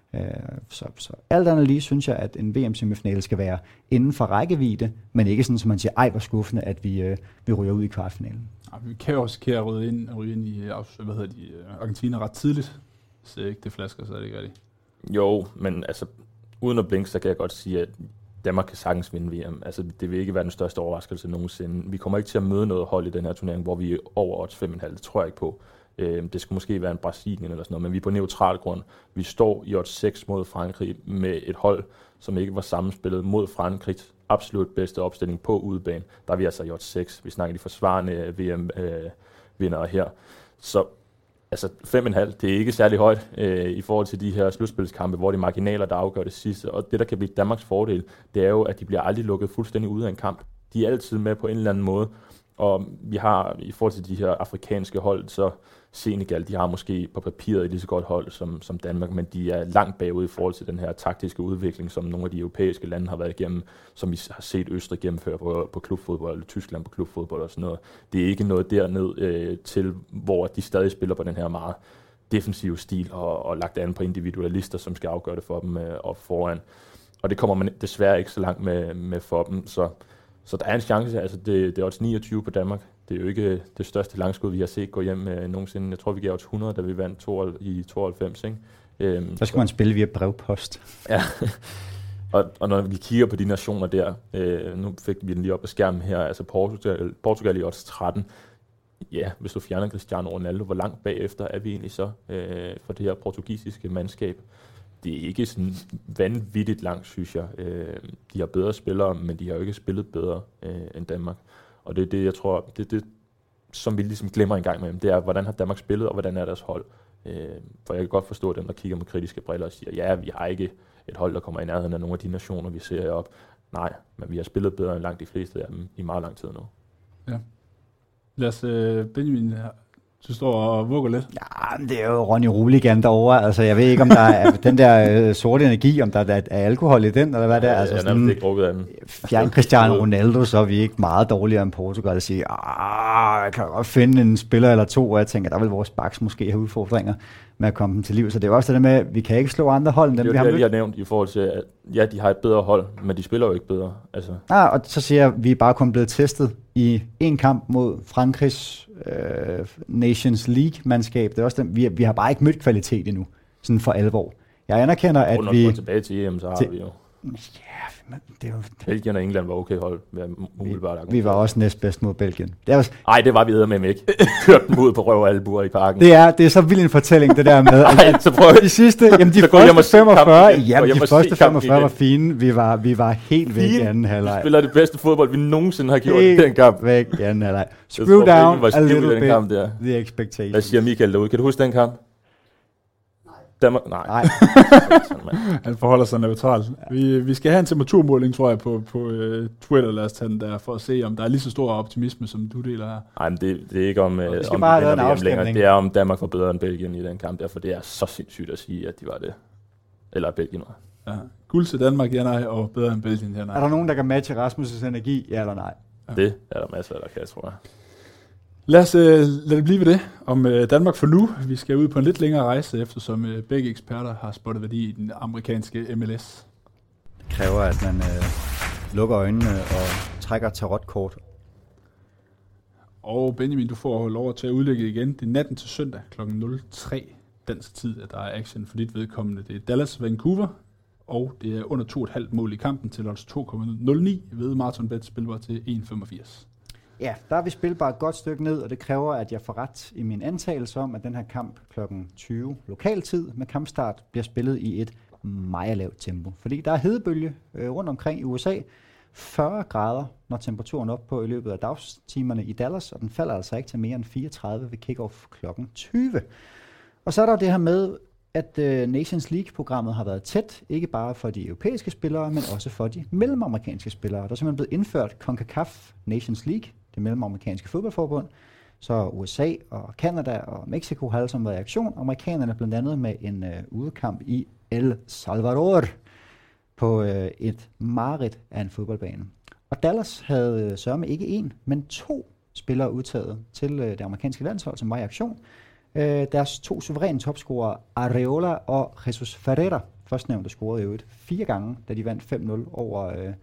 Så alt andet lige synes jeg, at en VM-semifinale skal være inden for rækkevidde, men ikke sådan, som man siger, ej, hvor skuffende, at vi ryger ud i kvartfinalen. Ja, vi kan jo også ryge ind i Argentina ret tidligt, så ikke det flasker, så er det ikke rigtigt. Jo, men altså, uden at blinke, så kan jeg godt sige, at Danmark kan sagtens vinde VM. Altså, det vil ikke være den største overraskelse nogensinde. Vi kommer ikke til at møde noget hold i den her turnering, hvor vi er over odds 5,5. Det tror jeg ikke på. Det skulle måske være en Brasilien eller sådan noget, men vi er på neutral grund. Vi står i odds 6 mod Frankrig med et hold, som ikke var sammenspillet mod Frankrigs absolut bedste opstilling på udebane. Der er vi altså i odds 6. Vi snakker de forsvarende VM-vindere her. Så altså 5,5, det er ikke særlig højt i forhold til de her slutspilskampe, hvor det er marginaler, der afgør det sidste. Og det, der kan blive Danmarks fordel, det er jo, at de bliver aldrig lukket fuldstændig ud af en kamp. De er altid med på en eller anden måde. Og vi har i forhold til de her afrikanske hold, så Senegal, de har måske på papiret et lige så godt hold som Danmark, men de er langt bagud i forhold til den her taktiske udvikling, som nogle af de europæiske lande har været igennem, som vi har set Østrig gennemføre på klubfodbold, eller Tyskland på klubfodbold og sådan noget. Det er ikke noget derned til, hvor de stadig spiller på den her meget defensive stil og lagt an på individualister, som skal afgøre det for dem op foran. Og det kommer man desværre ikke så langt med for dem, så der er en chance, altså det er odds 29 på Danmark. Det er jo ikke det største langskud, vi har set gå hjem nogensinde. Jeg tror, vi gav odds 100, da vi vandt i 92. Ikke? Der skal man spille via brevpost. Ja, og når vi kigger på de nationer der, nu fik vi den lige op på skærmen her, altså Portugal i odds 13. Ja, hvis du fjerner Cristiano Ronaldo, hvor langt bagefter er vi egentlig så for det her portugisiske mandskab? Det er ikke sådan vanvittigt langt, synes jeg. De har bedre spillere, men de har jo ikke spillet bedre end Danmark. Og det er det, jeg tror, det som vi ligesom glemmer en gang med dem, det er, hvordan har Danmark spillet, og hvordan er deres hold. For jeg kan godt forstå dem, der kigger med kritiske briller og siger, ja, vi har ikke et hold, der kommer i nærheden af nogle af de nationer, vi ser heroppe. Nej, men vi har spillet bedre end langt de fleste af dem i meget lang tid nu. Ja. Lad os, Benjamin, du står og vugger lidt. Ja, det er jo Ronny Ruligan derovre. Altså, jeg ved ikke, om der er den der sorte energi, om der er alkohol i den, eller hvad det er. Altså, jeg har nærmest ikke drukket af den. Fjern Cristiano Ronaldo, så er vi ikke meget dårligere end Portugal og sige, jeg kan godt finde en spiller eller to, og jeg tænker, der vil vores backs måske have udfordringer med at komme dem til liv. Så det er også det med, at vi kan ikke slå andre hold, end dem vi har mødt. Det har nævnt i forhold til, at ja, de har et bedre hold, men de spiller jo ikke bedre. Altså. Og så siger jeg, at vi er bare kun blevet testet i en kamp mod Frankrigs Nations League-mandskab. Det er også den, vi har bare ikke mødt kvalitet endnu, sådan for alvor. Jeg anerkender, at når vi... Når vi går tilbage til EM, så har vi jo... Ja, det er jo... Belgien og England var okay hold. Vi var også næstbedst mod Belgien. Nej, det var vi eddermame ikke. Kørte dem ud på røv og albuer i parken. Det er så vild en fortælling, det der med. Ej, så prøv de sidste, jamen de første 45, de første 45 var fine. Vi var helt væk i anden halvleg. Vi spiller det bedste fodbold, vi nogensinde har gjort i den kamp. Væk i anden halvleg. Screw down a little bit the expectations. Hvad siger Michael derude? Kan du huske den kamp? Danmark? Nej. Han forholder sig neutralt. Vi skal have en temperaturmåling, tror jeg, på Twitter. Lad os tage den der, for at se, om der er lige så stor optimisme, som du deler her. Nej, men det er ikke om VM længere. Det er om Danmark var bedre end Belgien i den kamp. Derfor det er så sindssygt at sige, at de var det. Eller Belgien var. Ja. Guld til Danmark, ja nej, og bedre end Belgien, ja nej. Er der nogen, der kan matche Rasmus' energi, ja eller nej? Ja. Det er der masser, der kan, tror jeg. Lad det blive ved det om Danmark for nu. Vi skal ud på en lidt længere rejse, eftersom begge eksperter har spottet værdi i den amerikanske MLS. Det kræver, at man lukker øjnene og trækker tarotkort. Og Benjamin, du får lov at tage udlægget igen. Det er natten til søndag kl. 03 dansk tid, at der er action for dit vedkommende. Det er Dallas Vancouver, og det er under 2,5 mål i kampen til odds 2,09 ved Marathon Bet spilbar til 1,85. Ja, der er vi spilbart et godt stykke ned, og det kræver, at jeg får ret i min antagelse om, at den her kamp kl. 20 lokaltid med kampstart bliver spillet i et meget lavt tempo. Fordi der er hedebølge rundt omkring i USA, 40 grader, når temperaturen er op på i løbet af dagstimerne i Dallas, og den falder altså ikke til mere end 34 ved kickoff kl. 20. Og så er der det her med, at Nations League-programmet har været tæt, ikke bare for de europæiske spillere, men også for de mellemamerikanske spillere. Der er simpelthen blevet indført CONCACAF Nations League, det mellemamerikanske fodboldforbund, Så USA og Canada og Mexico har alle sammen været i aktion. Amerikanerne blandt andet med en udekamp i El Salvador på et mareridt af en fodboldbane. Og Dallas havde sørme ikke en, men 2 spillere udtaget til det amerikanske landshold, som var i aktion. Deres 2 suveræne topscorere, Areola og Jesus Ferreira, førstnævnte scorede jo 4 gange, da de vandt 5-0 over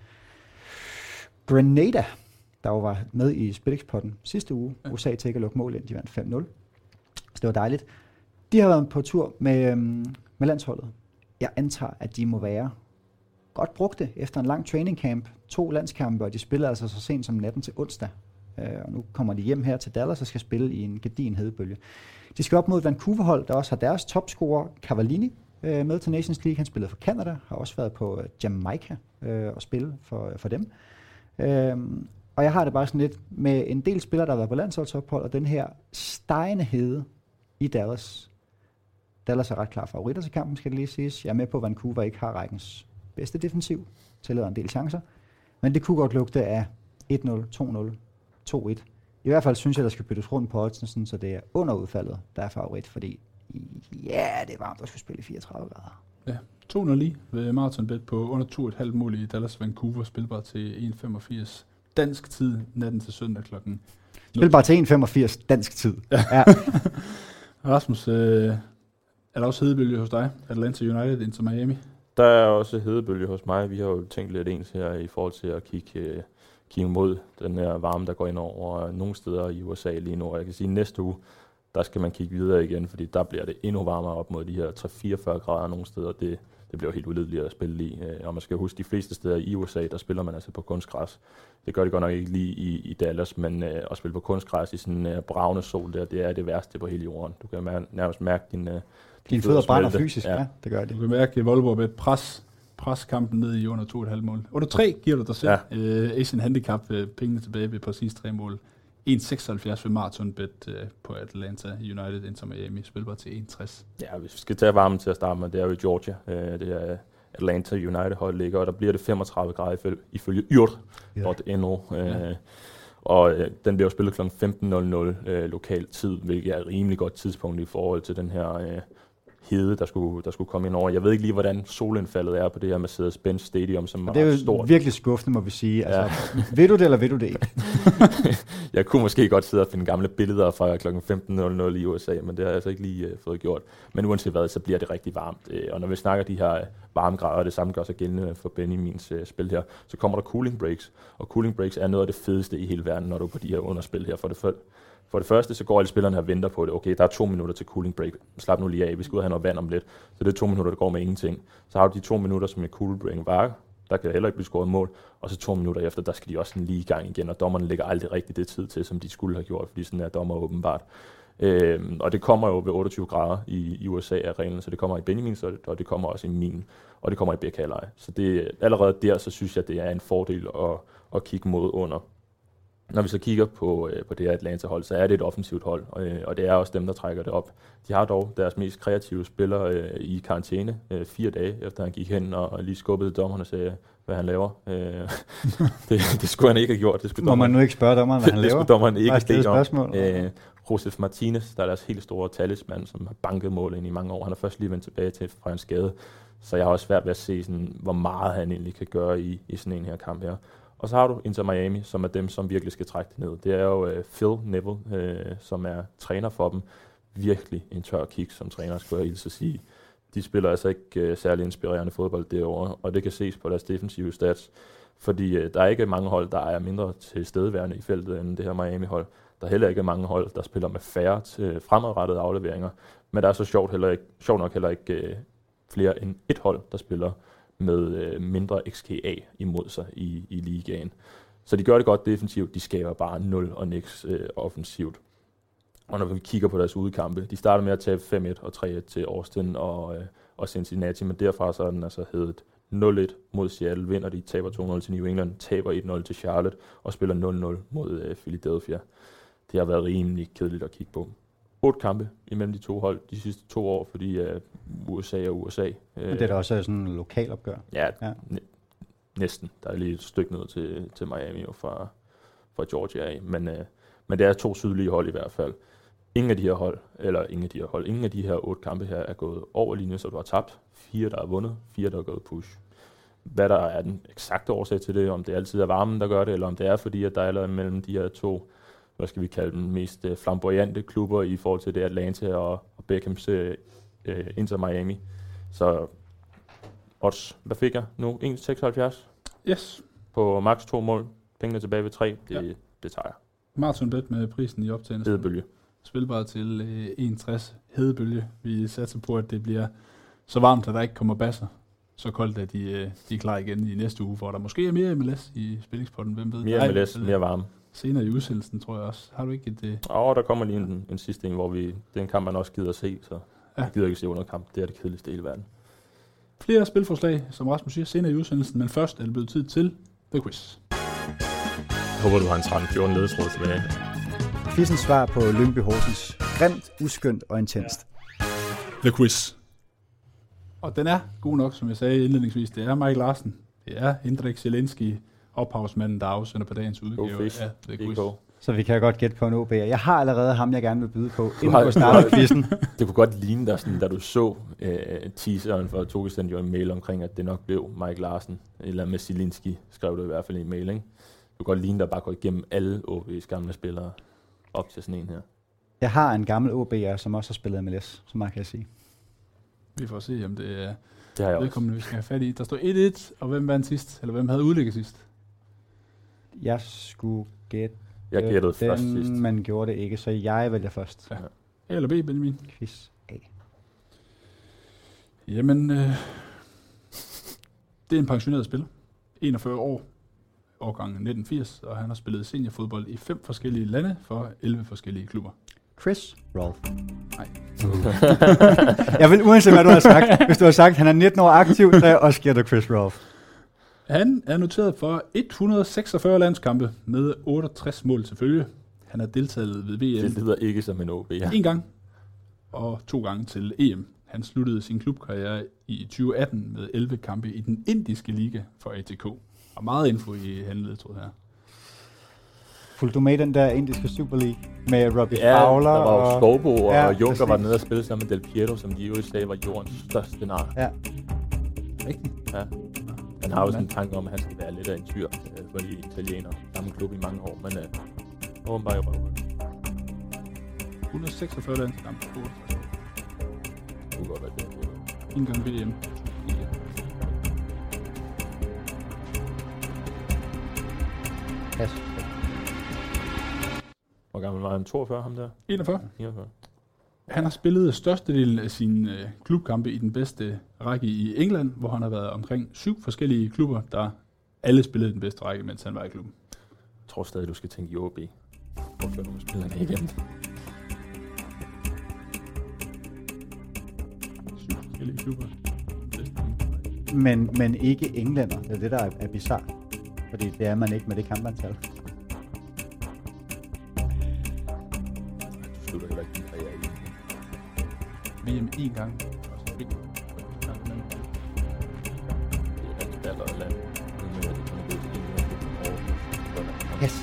Grenada, der jo var med i Spillix-potten sidste uge. USA til ikke at lukke mål ind, de vandt 5-0. Så det var dejligt. De har været på tur med landsholdet. Jeg antager, at de må være godt brugte efter en lang training camp. 2 landskampe, og de spiller altså så sent som natten til onsdag. Og nu kommer de hjem her til Dallas og skal spille i en gedigen hedebølge. De skal op mod Vancouver-hold, der også har deres topscorer Cavallini med til Nations League. Han spillede for Canada, har også været på Jamaica og spille for dem. Og jeg har det bare sådan lidt med en del spillere, der har været på landsholdsophold, og den her stegende hede i Dallas. Dallas er ret klar favoritter til kampen, skal det lige siges. Jeg er med på, at Vancouver ikke har rækkens bedste defensiv. Tillader en del chancer. Men det kunne godt lugte af 1-0, 2-0, 2-1. I hvert fald synes jeg, der skal byttes rundt på oddsen, så det er under udfaldet, der er favorit, fordi ja, det er varmt at skulle spille i 34 grader. Ja, 2-0 lige ved marathonbet på under 2,5 mål i Dallas Vancouver, spilbar til 1,85 dansk tid, natten til søndag klokken. Spilbar til 1,85 dansk tid. Ja. Rasmus, er der også hedebølge hos dig? Atlanta United Inter Miami? Der er også hedebølge hos mig. Vi har jo tænkt lidt ens her i forhold til at kigge mod den her varme, der går ind over nogle steder i USA lige nu. Og jeg kan sige, at næste uge, der skal man kigge videre igen, fordi der bliver det endnu varmere op mod de her 3-44 grader nogle steder. Det bliver helt ulideligt at spille i. Og man skal huske, de fleste steder i USA, der spiller man altså på kunstgræs. Det gør det godt nok ikke lige i Dallas, men at spille på kunstgræs i sådan en bravende sol der, det er det værste på hele jorden. Du kan nærmest mærke dine fødder brænder fysisk, ja, det gør det. Du kan mærke Volvo med preskampen ned i under 2,5 mål. Under 3 giver du dig selv Asian Handicap pengene tilbage ved præcis 3 mål. 1,76 ved marathonbet på Atlanta United Inter Miami, spilbar til 1,60. Ja, hvis vi skal tage varmen til at starte med, det er jo i Georgia. Det er Atlanta United hold ligger, og der bliver det 35 grader ifølge yr.no. Og den bliver jo spillet kl. 15.00 lokal tid, hvilket er et rimelig godt tidspunkt i forhold til den her hede, der skulle komme ind over. Jeg ved ikke lige, hvordan solindfaldet er på det her Mercedes-Benz Stadium, som er det er jo stort. Virkelig skuffende, må vi sige. Altså, ved du det, eller ved du det ikke? Jeg kunne måske godt sidde og finde gamle billeder fra kl. 15.00 i USA, men det har jeg altså ikke lige fået gjort. Men uanset hvad, så bliver det rigtig varmt. Og når vi snakker de her varmegrader, det samme gør sig gældende for Benjamins spil her, så kommer der cooling breaks. Og cooling breaks er noget af det fedeste i hele verden, når du er på de her underspil her. For det første, så går alle spillerne og venter på det. Okay, der er 2 minutter til cooling break. Slap nu lige af, vi skal ud og have noget vand om lidt. Så det er 2 minutter, der går med ingenting. Så har du de 2 minutter, som er cooling break varer. Der kan heller ikke blive scoret mål. Og så 2 minutter efter, der skal de også lige i gang igen. Og dommerne lægger aldrig rigtig det tid til, som de skulle have gjort, fordi sådan er dommer åbenbart. Og det kommer jo ved 28 grader i USA af reglen, så det kommer i Benjamins, og det kommer også i min, og det kommer i BK-leje. Så det, allerede der, så synes jeg, det er en fordel at kigge mod under. Når vi så kigger på det her Atlanta-hold, så er det et offensivt hold, og det er også dem, der trækker det op. De har dog deres mest kreative spiller i karantæne 4 dage, efter han gik hen og lige skubbede dommerne og sagde, hvad han laver. Det skulle han ikke have gjort. Må man nu ikke spørge dommeren, hvad han laver? Det skulle dommeren ikke stille om. Josef Martinez, der er deres helt store talisman, som har banket mål ind i mange år. Han er først lige vendt tilbage til fra en skade, så jeg har også svært ved at se, sådan, hvor meget han egentlig kan gøre i sådan en her kamp her. Og så har du Inter Miami, som er dem, som virkelig skal trække det ned. Det er jo Phil Neville, som er træner for dem. Virkelig en tør kick som træner, skulle jeg hilse at sige. De spiller altså ikke særlig inspirerende fodbold derovre, og det kan ses på deres defensive stats. Fordi der er ikke mange hold, der er mindre tilstedeværende i feltet end det her Miami-hold. Der er heller ikke mange hold, der spiller med færre fremadrettede afleveringer. Men der er så sjovt nok heller ikke flere end et hold, der spiller med mindre XGA imod sig i ligaen. Så de gør det godt defensivt, de skaber bare 0 og niks offensivt. Og når vi kigger på deres udekampe, de starter med at tabe 5-1 og 3-1 til Austin og Cincinnati, men derfra så er den altså heddet 0-1 mod Seattle, vinder de, taber 2-0 til New England, taber 1-0 til Charlotte og spiller 0-0 mod Philadelphia. Det har været rimelig kedeligt at kigge på. 8 kampe imellem de to hold de sidste 2 år, fordi USA og USA. Men det er da også sådan en lokal opgør. Ja. Næsten. Der er lige et stykke ned til Miami og fra Georgia af. Men Men det er 2 sydlige hold i hvert fald. Ingen af de her 8 kampe her er gået over linje, så du har tabt. 4, der er vundet, 4, der er gået push. Hvad der er den eksakte årsag til det, om det altid er varmen, der gør det, eller om det er fordi, at der er mellem de her 2, hvad skal vi kalde dem, mest flamboyante klubber i forhold til det Atlanta og Beckhams Inter Miami. Så odds, hvad fik jeg nu? 1,76? Yes. På max 2 mål, pengene tilbage ved 3, det tager jeg. Marathon bet med prisen i optagelsen. Hedebølge. Spilbar til 61 hedebølge. Vi satser på, at det bliver så varmt, at der ikke kommer basser. Så koldt, at de er klar igen i næste uge, hvor der måske er mere MLS i spillingspotten. Hvem ved? Mere MLS, mere varme. Senere i udsendelsen, tror jeg også. Har du ikke et... Der kommer lige en sidste en, hvor det er en kamp, man også gider at se, så jeg gider ikke se under kamp. Det er det kedeligste i hele verden. Flere spilforslag, som Rasmus siger, senere i udsendelsen, men først er det blevet tid til The Quiz. Jeg håber, du har en 13-14 ledetråd tilbage. Quizens svar på Lyngby Horsens. Grimt, uskyndt og intenst. The Quiz. Og den er god nok, som jeg sagde indledningsvis. Det er Mike Larsen. Det er Hendrik Zielinski, ophavsmanden, der afsender på dagens udgave af The Quiz. Så vi kan godt gætte på en OB. Jeg har allerede ham, jeg gerne vil byde på, inden du starter quizzen. Det kunne godt ligne dig, sådan, da du så teaseren for Toge sendte jo en mail omkring, at det nok blev Mike Larsen, eller med Zielinski, skrev du i hvert fald i en mail, ikke? Du kan godt ligne dig bare gå igennem alle OB's gamle spillere op til sådan en her. Jeg har en gammel OB'er, som også har spillet MLS, så meget kan jeg sige. Vi får se, om det er vedkommende, vi skal have fat i. Der står 1-1, og hvem vandt sidst? Eller hvem havde udligget sidst? Jeg skulle gætte Jeg gættede først sidst. Men gjorde det ikke, så jeg vælger først. Ja. A eller B, Benjamin? Quiz A. Jamen, det er en pensioneret spiller. 41 år, årgang 1980, og han har spillet seniorfodbold i 5 forskellige lande for 11 forskellige klubber. Chris Rolfe. Nej. Jeg vil uanset hvad du har sagt. Hvis du har sagt, at han er 19 år aktiv, så er jeg også gætter Chris Rolfe. Han er noteret for 146 landskampe med 68 mål til følge. Han har deltaget ved VM. Det lyder ikke som en OB. En gang og 2 gange til EM. Han sluttede sin klubkarriere i 2018 med 11 kampe i den indiske liga for ATK. Og meget info i handlet, tror jeg. Fulgte du med i den der indiske Super League med Robbie der Fowler? var jo Skovbo og Junker var nede og spille sammen med Del Piero, som de jo i dag var jordens største nar. Ja. Rigtigt? Ja. Han har jo sådan en tanke om, at han skal være lidt af en tyr for de italienere. Samme klub i mange år, men åbenbart i røven. 146 landskampe. Det kunne godt være det. En gang VM. Pas. Hvor gammel var han? 42, ham der? 41. 44. Han har spillet størstedelen af sine klubkampe i den bedste række i England, hvor han har været omkring 7 forskellige klubber, der alle spillede den bedste række, mens han var i klubben. Jeg tror stadig, du skal tænke i OB. Hvorfor du spiller han igen? 7 forskellige klubber. Men ikke englænder. Det er det, der er bizarrt. Fordi det er man ikke med det kampantal. Du slutter heller ikke din karriere i. VM en gang. Og så fik Det er dansk allerede land. Nu med, at det kan gå til en Yes.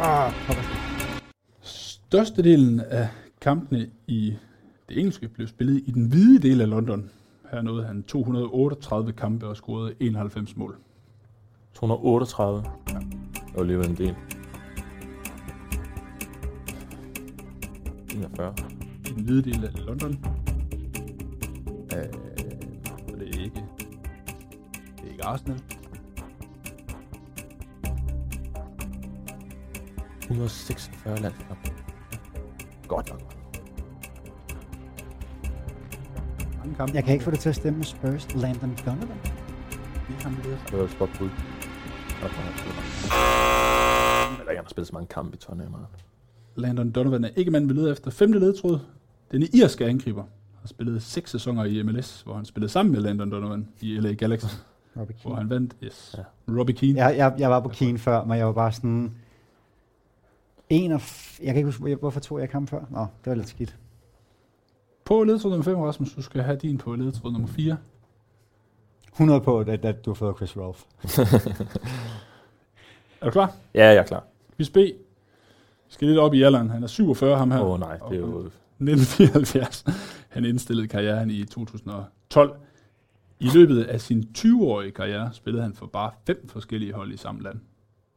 Størstedelen af kampene i det engelske blev spillet i den hvide del af London. Her nåede han 238 kampe og scorede 91 mål. 238. Ja. Det var alligevel en del. 41. I den hvide del af London. Så det er ikke Arsenal. 146 landskampe. Godt nok. Mange kampe. Jeg kan ikke få det til at stemme med Spurs. Landon Donovan. Det var et godt bud. Eller jeg har spillet så mange kampe i Tottenham. Landon Donovan er ikke manden, vi leder efter. 5. ledtråd. Den irske angriber har spillet 6 sæsoner i MLS, hvor han spillede sammen med Landon Donovan i LA Galaxy. Hvor han vandt, yes. Ja. Robbie Keane. Jeg var på Keane før, men jeg var bare sådan... Jeg kan ikke huske, hvorfor tog jeg kamp før? Nå, det var lidt skidt. På ledtråd nummer 5, Rasmus, du skal have din på ledtråd nummer 4. 100 på, at du har fået Chris Rolfe. Er du klar? Ja, jeg er klar. Quiz B. skal lidt op i alderen. Han er 47, ham her. Nej, det er jo... 1974. Han indstillede karrieren i 2012. I løbet af sin 20-årige karriere spillede han for bare 5 forskellige hold i samme land.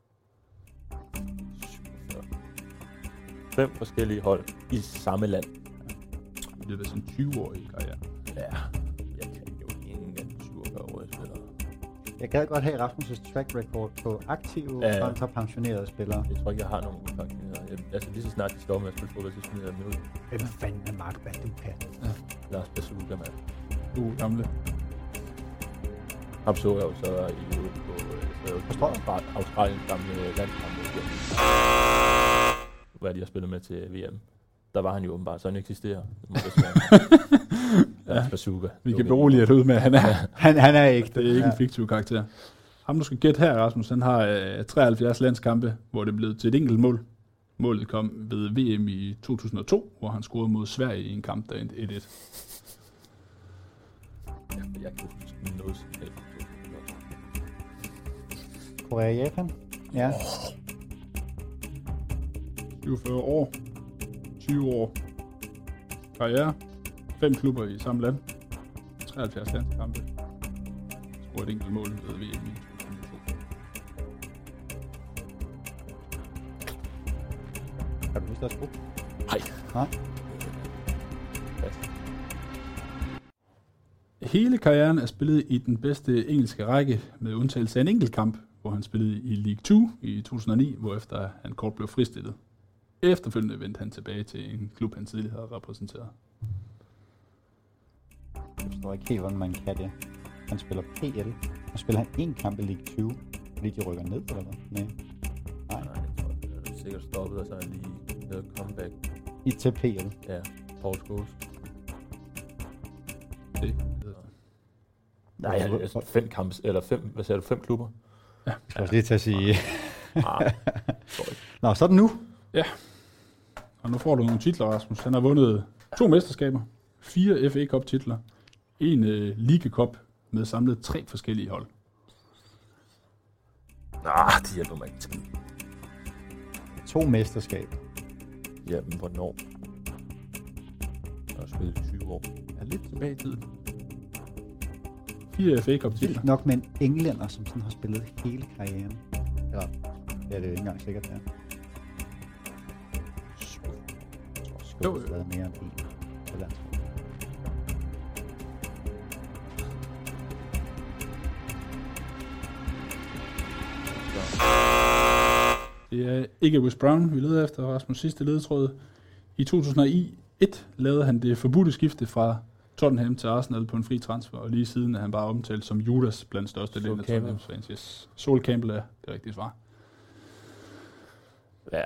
5 forskellige hold i samme land. I løbet af sin 20-årige karriere. Ja, jeg kan jo ingen 47-årige spillere. Jeg gad godt have Rasmus' track record på aktive kontra pensionerede spillere. Jeg tror ikke, jeg har nogen pensionerede. Altså lige så snart de står med at spille fodbold, så smider jeg dem ud. Hvem fanden er Mark Banduka? Lars Bazooka, mand. Gamle. Ham så jeg jo så på Australiens gamle landskamp. Hvad de har spillet med til VM. Der var han jo åbenbart, så han eksisterer. Lars Bazooka. Vi kan berolige det ud med, at han er, han er ikke. Det er ikke en fiktiv karakter. Ham, du skal gætte her, Rasmus, han har 73 landskampe, hvor det blev til et enkelt mål. Målet kom ved VM i 2002, hvor han scorede mod Sverige i en kamp, der endte 1-1. Jeg kan huske noget som helst. Korea-Japan? Ja. 47 år. 20 år. Karriere. 5 klubber i samme land. 73 landskampe. Scorede et enkelt mål ved VM i 2002. Kan du huske deres gruppe? Nej. Hele karrieren er spillet i den bedste engelske række, med undtagelse af en enkelt kamp, hvor han spillede i League 2 i 2009, hvorefter han kort blev fristillet. Efterfølgende vendte han tilbage til en klub, han tidligere havde repræsenteret. Jeg forstår ikke helt, hvordan man kan det. Han spiller PL, og spiller han en kamp i League 20, fordi de rykker ned, eller hvad? Nej. Jeg tror, det er sikkert stoppet, og så er han lige lavet comeback. I til PL? Ja, Paul Scholes. Det. Nej, altså 5 kampe, eller 5, hvad sagde du, 5 klubber? Ja. Jeg skal også lige til at sige... Sorry. Nå, så er det nu. Ja. Og nu får du nogle titler, Rasmus. Han har vundet 2 mesterskaber, 4 FA Cup titler, 1 League Cup med samlet 3 forskellige hold. Det hjælper mig ikke til. 2 mesterskab. Ja, men hvornår? Jeg har spillet i 20 år. Ja, lidt tilbage i tiden. 4 FA Cup titler. Nok med en englænder, som sådan har spillet hele karrieren. Ja, det er det ikke engang sikkert, ja. Jeg tror, det har været mere end en på landsholdet. Det er ikke Wes Brown, vi leder efter, Rasmus' sidste ledetråd. I 2001 lavede han det forbudte skifte fra Tottenham til Arsenal på en fri transfer, og lige siden er han bare omtalt som Judas blandt største del af Tottenhams fans. Yes. Sol Campbell er det rigtige svar. Ja.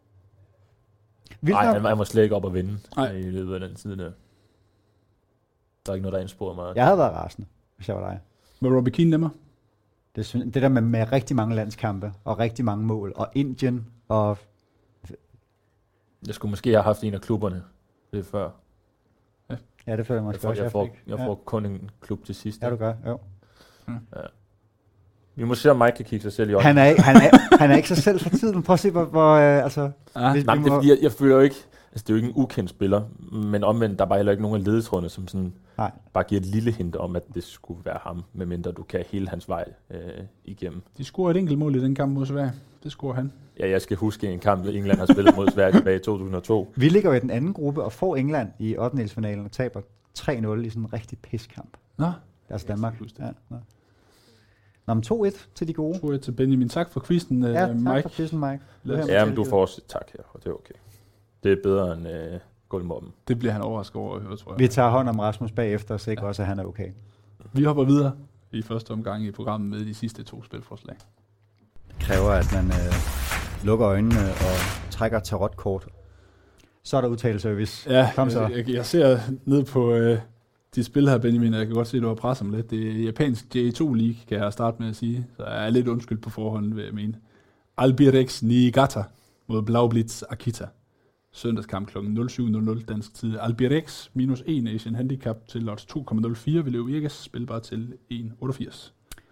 Nej, han var slet ikke op at vinde i løbet af den tid der. Der er ikke noget, der indsporer mig. Jeg havde været rasende, hvis jeg var dig. Var Robbie Keane nemmer? Det der med rigtig mange landskampe, og rigtig mange mål, og Indien, og... Jeg skulle måske have haft en af klubberne lidt før. Ja, det føler jeg måske også. Jeg får kun en klub til sidst. Ja, du gør, jo. Ja. Vi må se, om Mike kan kigge sig selv i øjnene. Han er ikke sig selv for tiden. Prøv at se, hvor altså... Jeg føler jo ikke... Altså, det er jo ikke en ukendt spiller, men omvendt, der er bare heller ikke nogen af ledetrådene, som sådan bare giver et lille hint om, at det skulle være ham, medmindre du kan hele hans vej igennem. De scorede et enkelt mål i den kamp mod Sverige. Det scorer han. Ja, jeg skal huske en kamp, England har spillet mod Sverige tilbage i 2002. Vi ligger jo i den anden gruppe og får England i 8-delsfinalen og taber 3-0 i sådan en rigtig piskamp. Nå. Altså Danmark. Ja, Nå, men 2-1 til de gode. 2-1 til Benjamin. Tak for quizzen, Mike. Ja, tak for quizzen, Mike. Ja, men du får også tak her, og det er okay. Det er bedre end gulvmobben. Det bliver han overrasket over at høre, tror jeg. Vi tager hånd om Rasmus bagefter og sikrer også, at han er okay. Vi hopper videre i første omgang i programmet med de sidste 2 spilforslag. Det kræver, at man lukker øjnene og trækker tarotkort. Så er der udtaleservice. Ja, kom så. Jeg ser ned på de spil her, Benjamin, og jeg kan godt se, at du har presset mig lidt. Det er japansk J2 League, kan jeg starte med at sige. Så jeg er lidt undskyld på forhånd, vil jeg mene. Albirex Niigata mod Blaublitz Akita. Søndagskamp kl. 07.00 dansk tid. Albirex minus 1 Asian Handicap til odds 2,04 vil Løv Virges, spilbar til 1,88.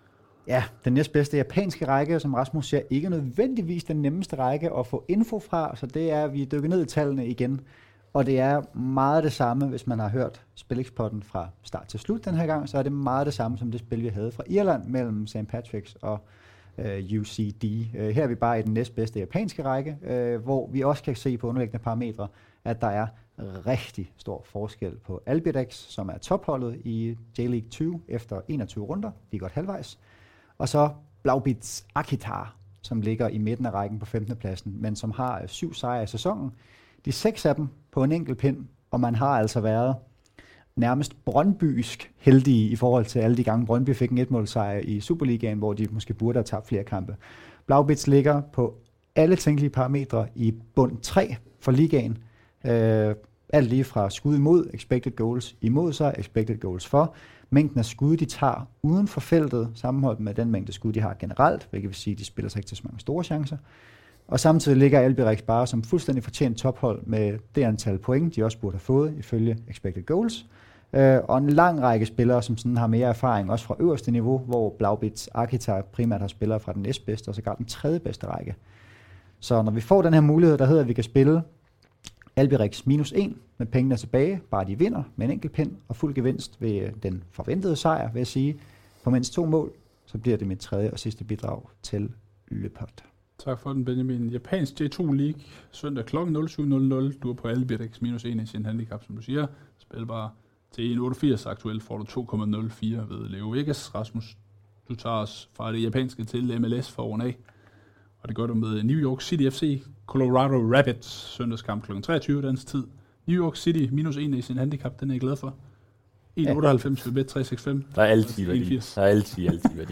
Ja, den næstbedste japanske række, som Rasmus siger, ikke nødvendigvis den nemmeste række at få info fra, så det er, at vi dykker ned i tallene igen. Og det er meget det samme, hvis man har hørt Spilexpotten fra start til slut den her gang, så er det meget det samme som det spil, vi havde fra Irland mellem St. Patrick's og UCD. Her er vi bare i den næstbedste japanske række, hvor vi også kan se på underliggende parametre, at der er rigtig stor forskel på Albirex, som er topholdet i J-League 20 efter 21 runder. De er godt halvvejs. Og så Blaubitz Akitar, som ligger i midten af rækken på 15. pladsen, men som har 7 sejre i sæsonen. De 6 af dem på en enkelt pind, og man har altså været nærmest brøndbysk heldige i forhold til alle de gange Brøndby fik en 1-målsejr i Superligaen, hvor de måske burde have tabt flere kampe. Blaubitz ligger på alle tænkelige parametre i bund 3 for ligaen. Alt lige fra skud imod, expected goals imod sig, expected goals for. Mængden af skud, de tager uden for feltet, sammenholdt med den mængde skud, de har generelt, hvilket vil sige, at de spiller sig ikke til så mange store chancer. Og samtidig ligger Albirex bare som fuldstændig fortjent tophold med det antal point, de også burde have fået ifølge expected goals. Og en lang række spillere, som sådan har mere erfaring, også fra øverste niveau, hvor Blaubitz Akitar primært har spillere fra den næstbedste og sågar den tredje bedste række. Så når vi får den her mulighed, der hedder, at vi kan spille Albirex -1 med pengene tilbage, bare de vinder med en enkelt pind og fuld gevinst ved den forventede sejr, vil jeg sige, på mindst 2 mål, så bliver det mit tredje og sidste bidrag til Løpot. Tak for den, Benjamin. Japansk J2 League, søndag kl. 07.00. Du er på Albirex -1 i sin handicap, som du siger. Spil bare til 1,88. Aktuelt får du 2,04 ved Leo Vegas. Rasmus, du tager os fra det japanske til MLS for oven af. Og det gør du med New York City FC, Colorado Rapids, søndagskamp kl. 23 dansk tid. New York City -1 i sin handicap, den er jeg glad for. 1,98 ved bet 365. Der er altid værdi. Der er altid værdi.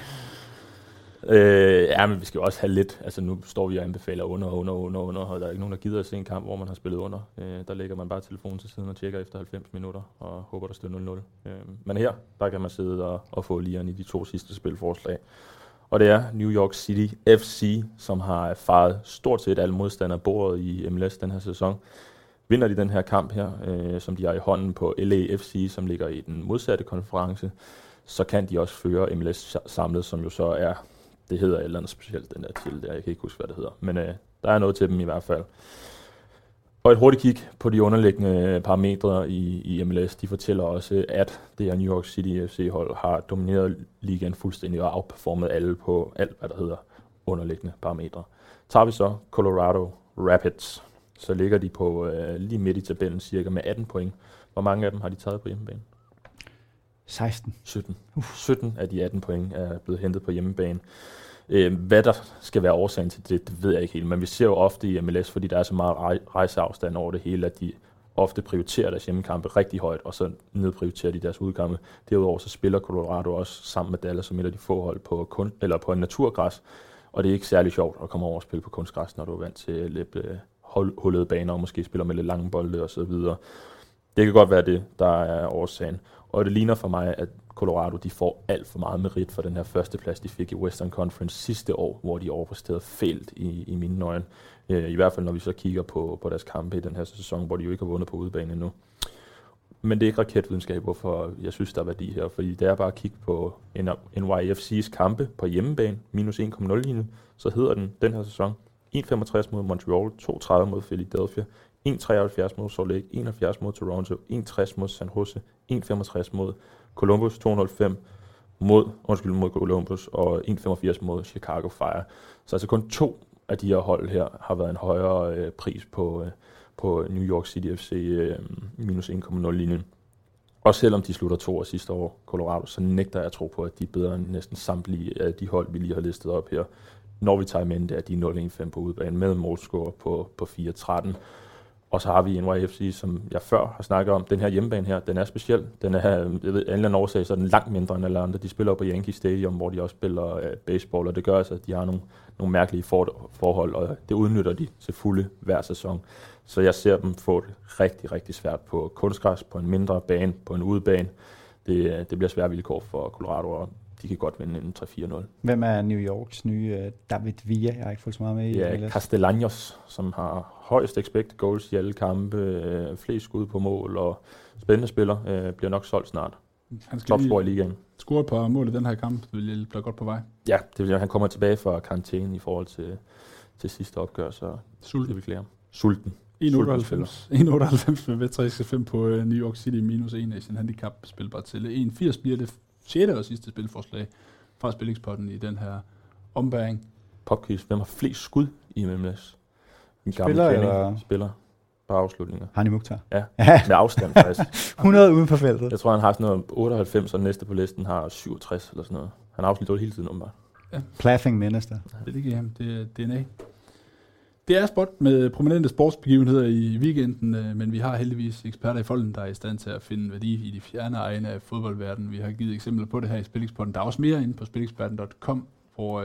Ja, men vi skal jo også have lidt, altså nu står vi og anbefaler under, og der er ikke nogen, der gider at se en kamp, hvor man har spillet under. Der lægger man bare telefonen til siden og tjekker efter 90 minutter, og håber, der står 0-0. Men her, der kan man sidde og få ligeren i de 2 sidste spilforslag. Og det er New York City FC, som har faret stort set alle modstandere bordet i MLS den her sæson. Vinder de den her kamp her, som de har i hånden på LAFC, som ligger i den modsatte konference, så kan de også føre MLS samlet, som jo så er, det hedder et eller andet specielt, den der til der, jeg kan ikke huske, hvad det hedder, men der er noget til dem i hvert fald. Og et hurtigt kig på de underliggende parametre i MLS, de fortæller også, at det her New York City FC-hold har domineret ligaen fuldstændig og outperformet alle på alt, hvad der hedder underliggende parametre. Tager vi så Colorado Rapids, så ligger de på lige midt i tabellen cirka med 18 point. Hvor mange af dem har de taget på hjemmebane? 16. 17 af de 18 point er blevet hentet på hjemmebane. Hvad der skal være årsagen til det ved jeg ikke helt, men vi ser jo ofte i MLS, fordi der er så meget rejseafstand over det hele, at de ofte prioriterer deres hjemmekampe rigtig højt, og så nedprioriterer de deres udkampe. Derudover så spiller Colorado også sammen med Dallas som et af de få hold på en naturgræs, og det er ikke særlig sjovt at komme over og spille på kunstgræs, når du er vant til lidt hullede baner, og måske spiller med lidt lange bolde og så videre. Det kan godt være det, der er årsagen. Og det ligner for mig, at Colorado de får alt for meget merit for den her førsteplads, de fik i Western Conference sidste år, hvor de overpræsterede fælt i mine øjne. I hvert fald, når vi så kigger på deres kampe i den her sæson, hvor de jo ikke har vundet på udebane endnu. Men det er ikke raketvidenskab, hvorfor jeg synes, der er værdi her. Fordi det er bare at kigge på NYFC's kampe på hjemmebane, -1,0 linje, så hedder den her sæson 1,65 mod Montreal, 2,30 mod Philadelphia, 1,73 mod Salt Lake, 71 mod Toronto, 1,60 mod San Jose, 1,65 mod Columbus, 2,05 mod Columbus og 1,85 mod Chicago Fire. Så altså kun 2 af de her hold her har været en højere pris på New York City FC -1,0 linjen. Og selvom de slutter 2 sidste år, Colorado, så nægter jeg at tro på, at de er bedre end næsten samtlige af de hold, vi lige har listet op her. Når vi tager med, at de er 0-1-5 på udebane med en målscore på 4-13. Og så har vi NYFC, som jeg før har snakket om. Den her hjemmebane her, den er speciel. Den er, jeg ved, af en eller anden årsag, så er den langt mindre end alle andre. De spiller på Yankee Stadium, hvor de også spiller baseball, og det gør altså, at de har nogle mærkelige forhold, og det udnytter de til fulde hver sæson. Så jeg ser dem få det rigtig, rigtig svært på kunstgræs, på en mindre bane, på en udebane. Det bliver svært vilkår for Colorado, og de kan godt vinde en 3-4-0. Hvem er New Yorks nye David Villa? Jeg har ikke fulgt så meget med i. Ja, Castellanos, som har højst expected goals i alle kampe, flest skud på mål og spændende spiller, bliver nok solgt snart. Han skal topscorer i ligaen. Score et par mål i den her kamp, det vil blive godt på vej. Ja, det vil han kommer tilbage fra karantæne i forhold til sidste opgør, så Sulten. det vil klæde ham. Sulten. 1,98 med V365 på New York City minus 1 i sin handicap-spil bare til. 1,80 bliver det 6. og sidste spilforslag fra Spillingspotten i den her ombæring. Popquiz. Hvem har flest skud i MLS? Spiller. Bare afslutninger. Hani Mukhtar. Ja, med afstand faktisk. 100 uden for feltet. Jeg tror, han har sådan noget 98, og den næste på listen har 67 eller sådan noget. Han har afsluttet hele tiden, åbenbart. Ja. Plathing Minister. Det ligger ham. Det er DNA. Det er spot med prominente sportsbegivenheder i weekenden, men vi har heldigvis eksperter i folden, der er i stand til at finde værdi i de fjerne egne af fodboldverdenen. Vi har givet eksempler på det her i Spillingspodden. Der er også mere inde på spillingspotten.com, hvor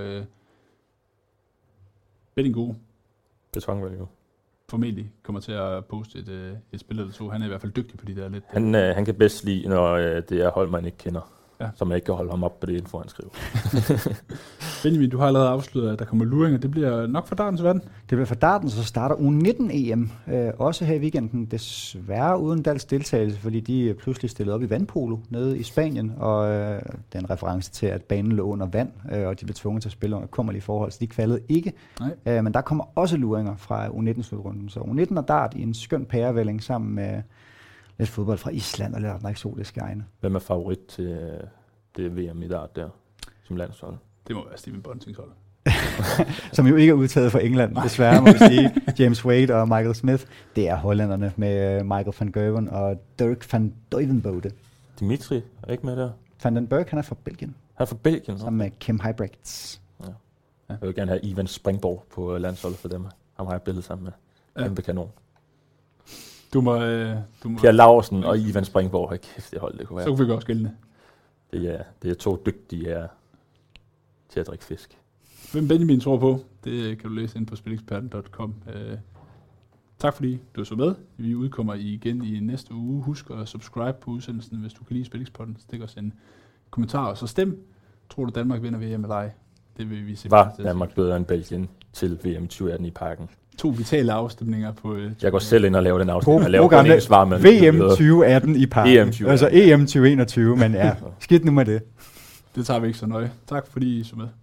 Betting Gode formentlig kommer til at poste et spil eller to. Han er i hvert fald dygtig på de der lidt. Han kan bedst lide, når det er hold, man ikke kender. Ja. Så man ikke kan holde ham op på det info, han skriver. Benjamin, du har allerede afsløret, at der kommer luringer. Det bliver nok for dartens verden. Det bliver for darten, så starter U19-EM også her i weekenden. Desværre uden dansk deltagelse, fordi de pludselig stillede op i vandpolo nede i Spanien. Og det er en reference til, at banen lå under vand, og de blev tvunget til at spille under kummerlige forhold, så de kvalede ikke. Men der kommer også luringer fra U19-slutrunden. Så U19 og dart i en skøn pærevælling sammen med lidt fodbold fra Island og lidt andre eksotiske egne. Hvem er favorit til det VM i dart der, som landshold? Det må være Steven Buntings hold. Som jo ikke er udtaget fra England, desværre må vi sige. James Wade og Michael Smith. Det er hollænderne med Michael van Gerwen og Dirk van Duivenbode. Dimitri er ikke med der? Van den Berg, han er fra Belgien. Han er fra Belgien? Sammen med Kim Huybrechts. Ja. Jeg vil gerne have Ivan Springborg på landsholdet for dem. Han har jeg billedet sammen med. Kæmpe kanon. Du må Per Laursen og Ivan Springborg, har kæft det hold, det kunne være. Så kunne vi godt skille det er to dygtige til at drikke fisk. Hvem Benjamin tror på, det kan du læse ind på spilleksperten.com. Tak fordi du så med. Vi udkommer igen i næste uge. Husk at subscribe på udsendelsen, hvis du kan lide Spillingspodden. Stik os en kommentar, og så stem. Tror du Danmark vinder VM eller ej? Det vil vi se. Var Danmark bedre end Belgien til VM 2018 i Parken? 2 vitale afstemninger på... Jeg går selv ind og laver den afstemning. Jeg laver gamle svar med VM 2018 i Parken. EM 2018. Altså EM 2021, men ja, skidt nu med det. Det tager vi ikke så nøje. Tak fordi I så med.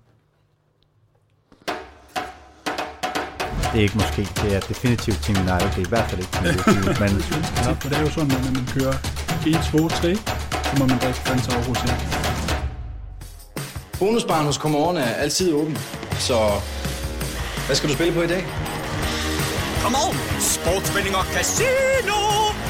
Det er ikke måske, det er definitivt Team United. Det er i hvert fald ikke Team United. Men det er jo sådan, at når man kører 1, 2, 3, så må man drikke Fanta over hos jer. Bonusbaren hos Come On er altid åben, så hvad skal du spille på i dag? Come On! Sportsspilling og casino!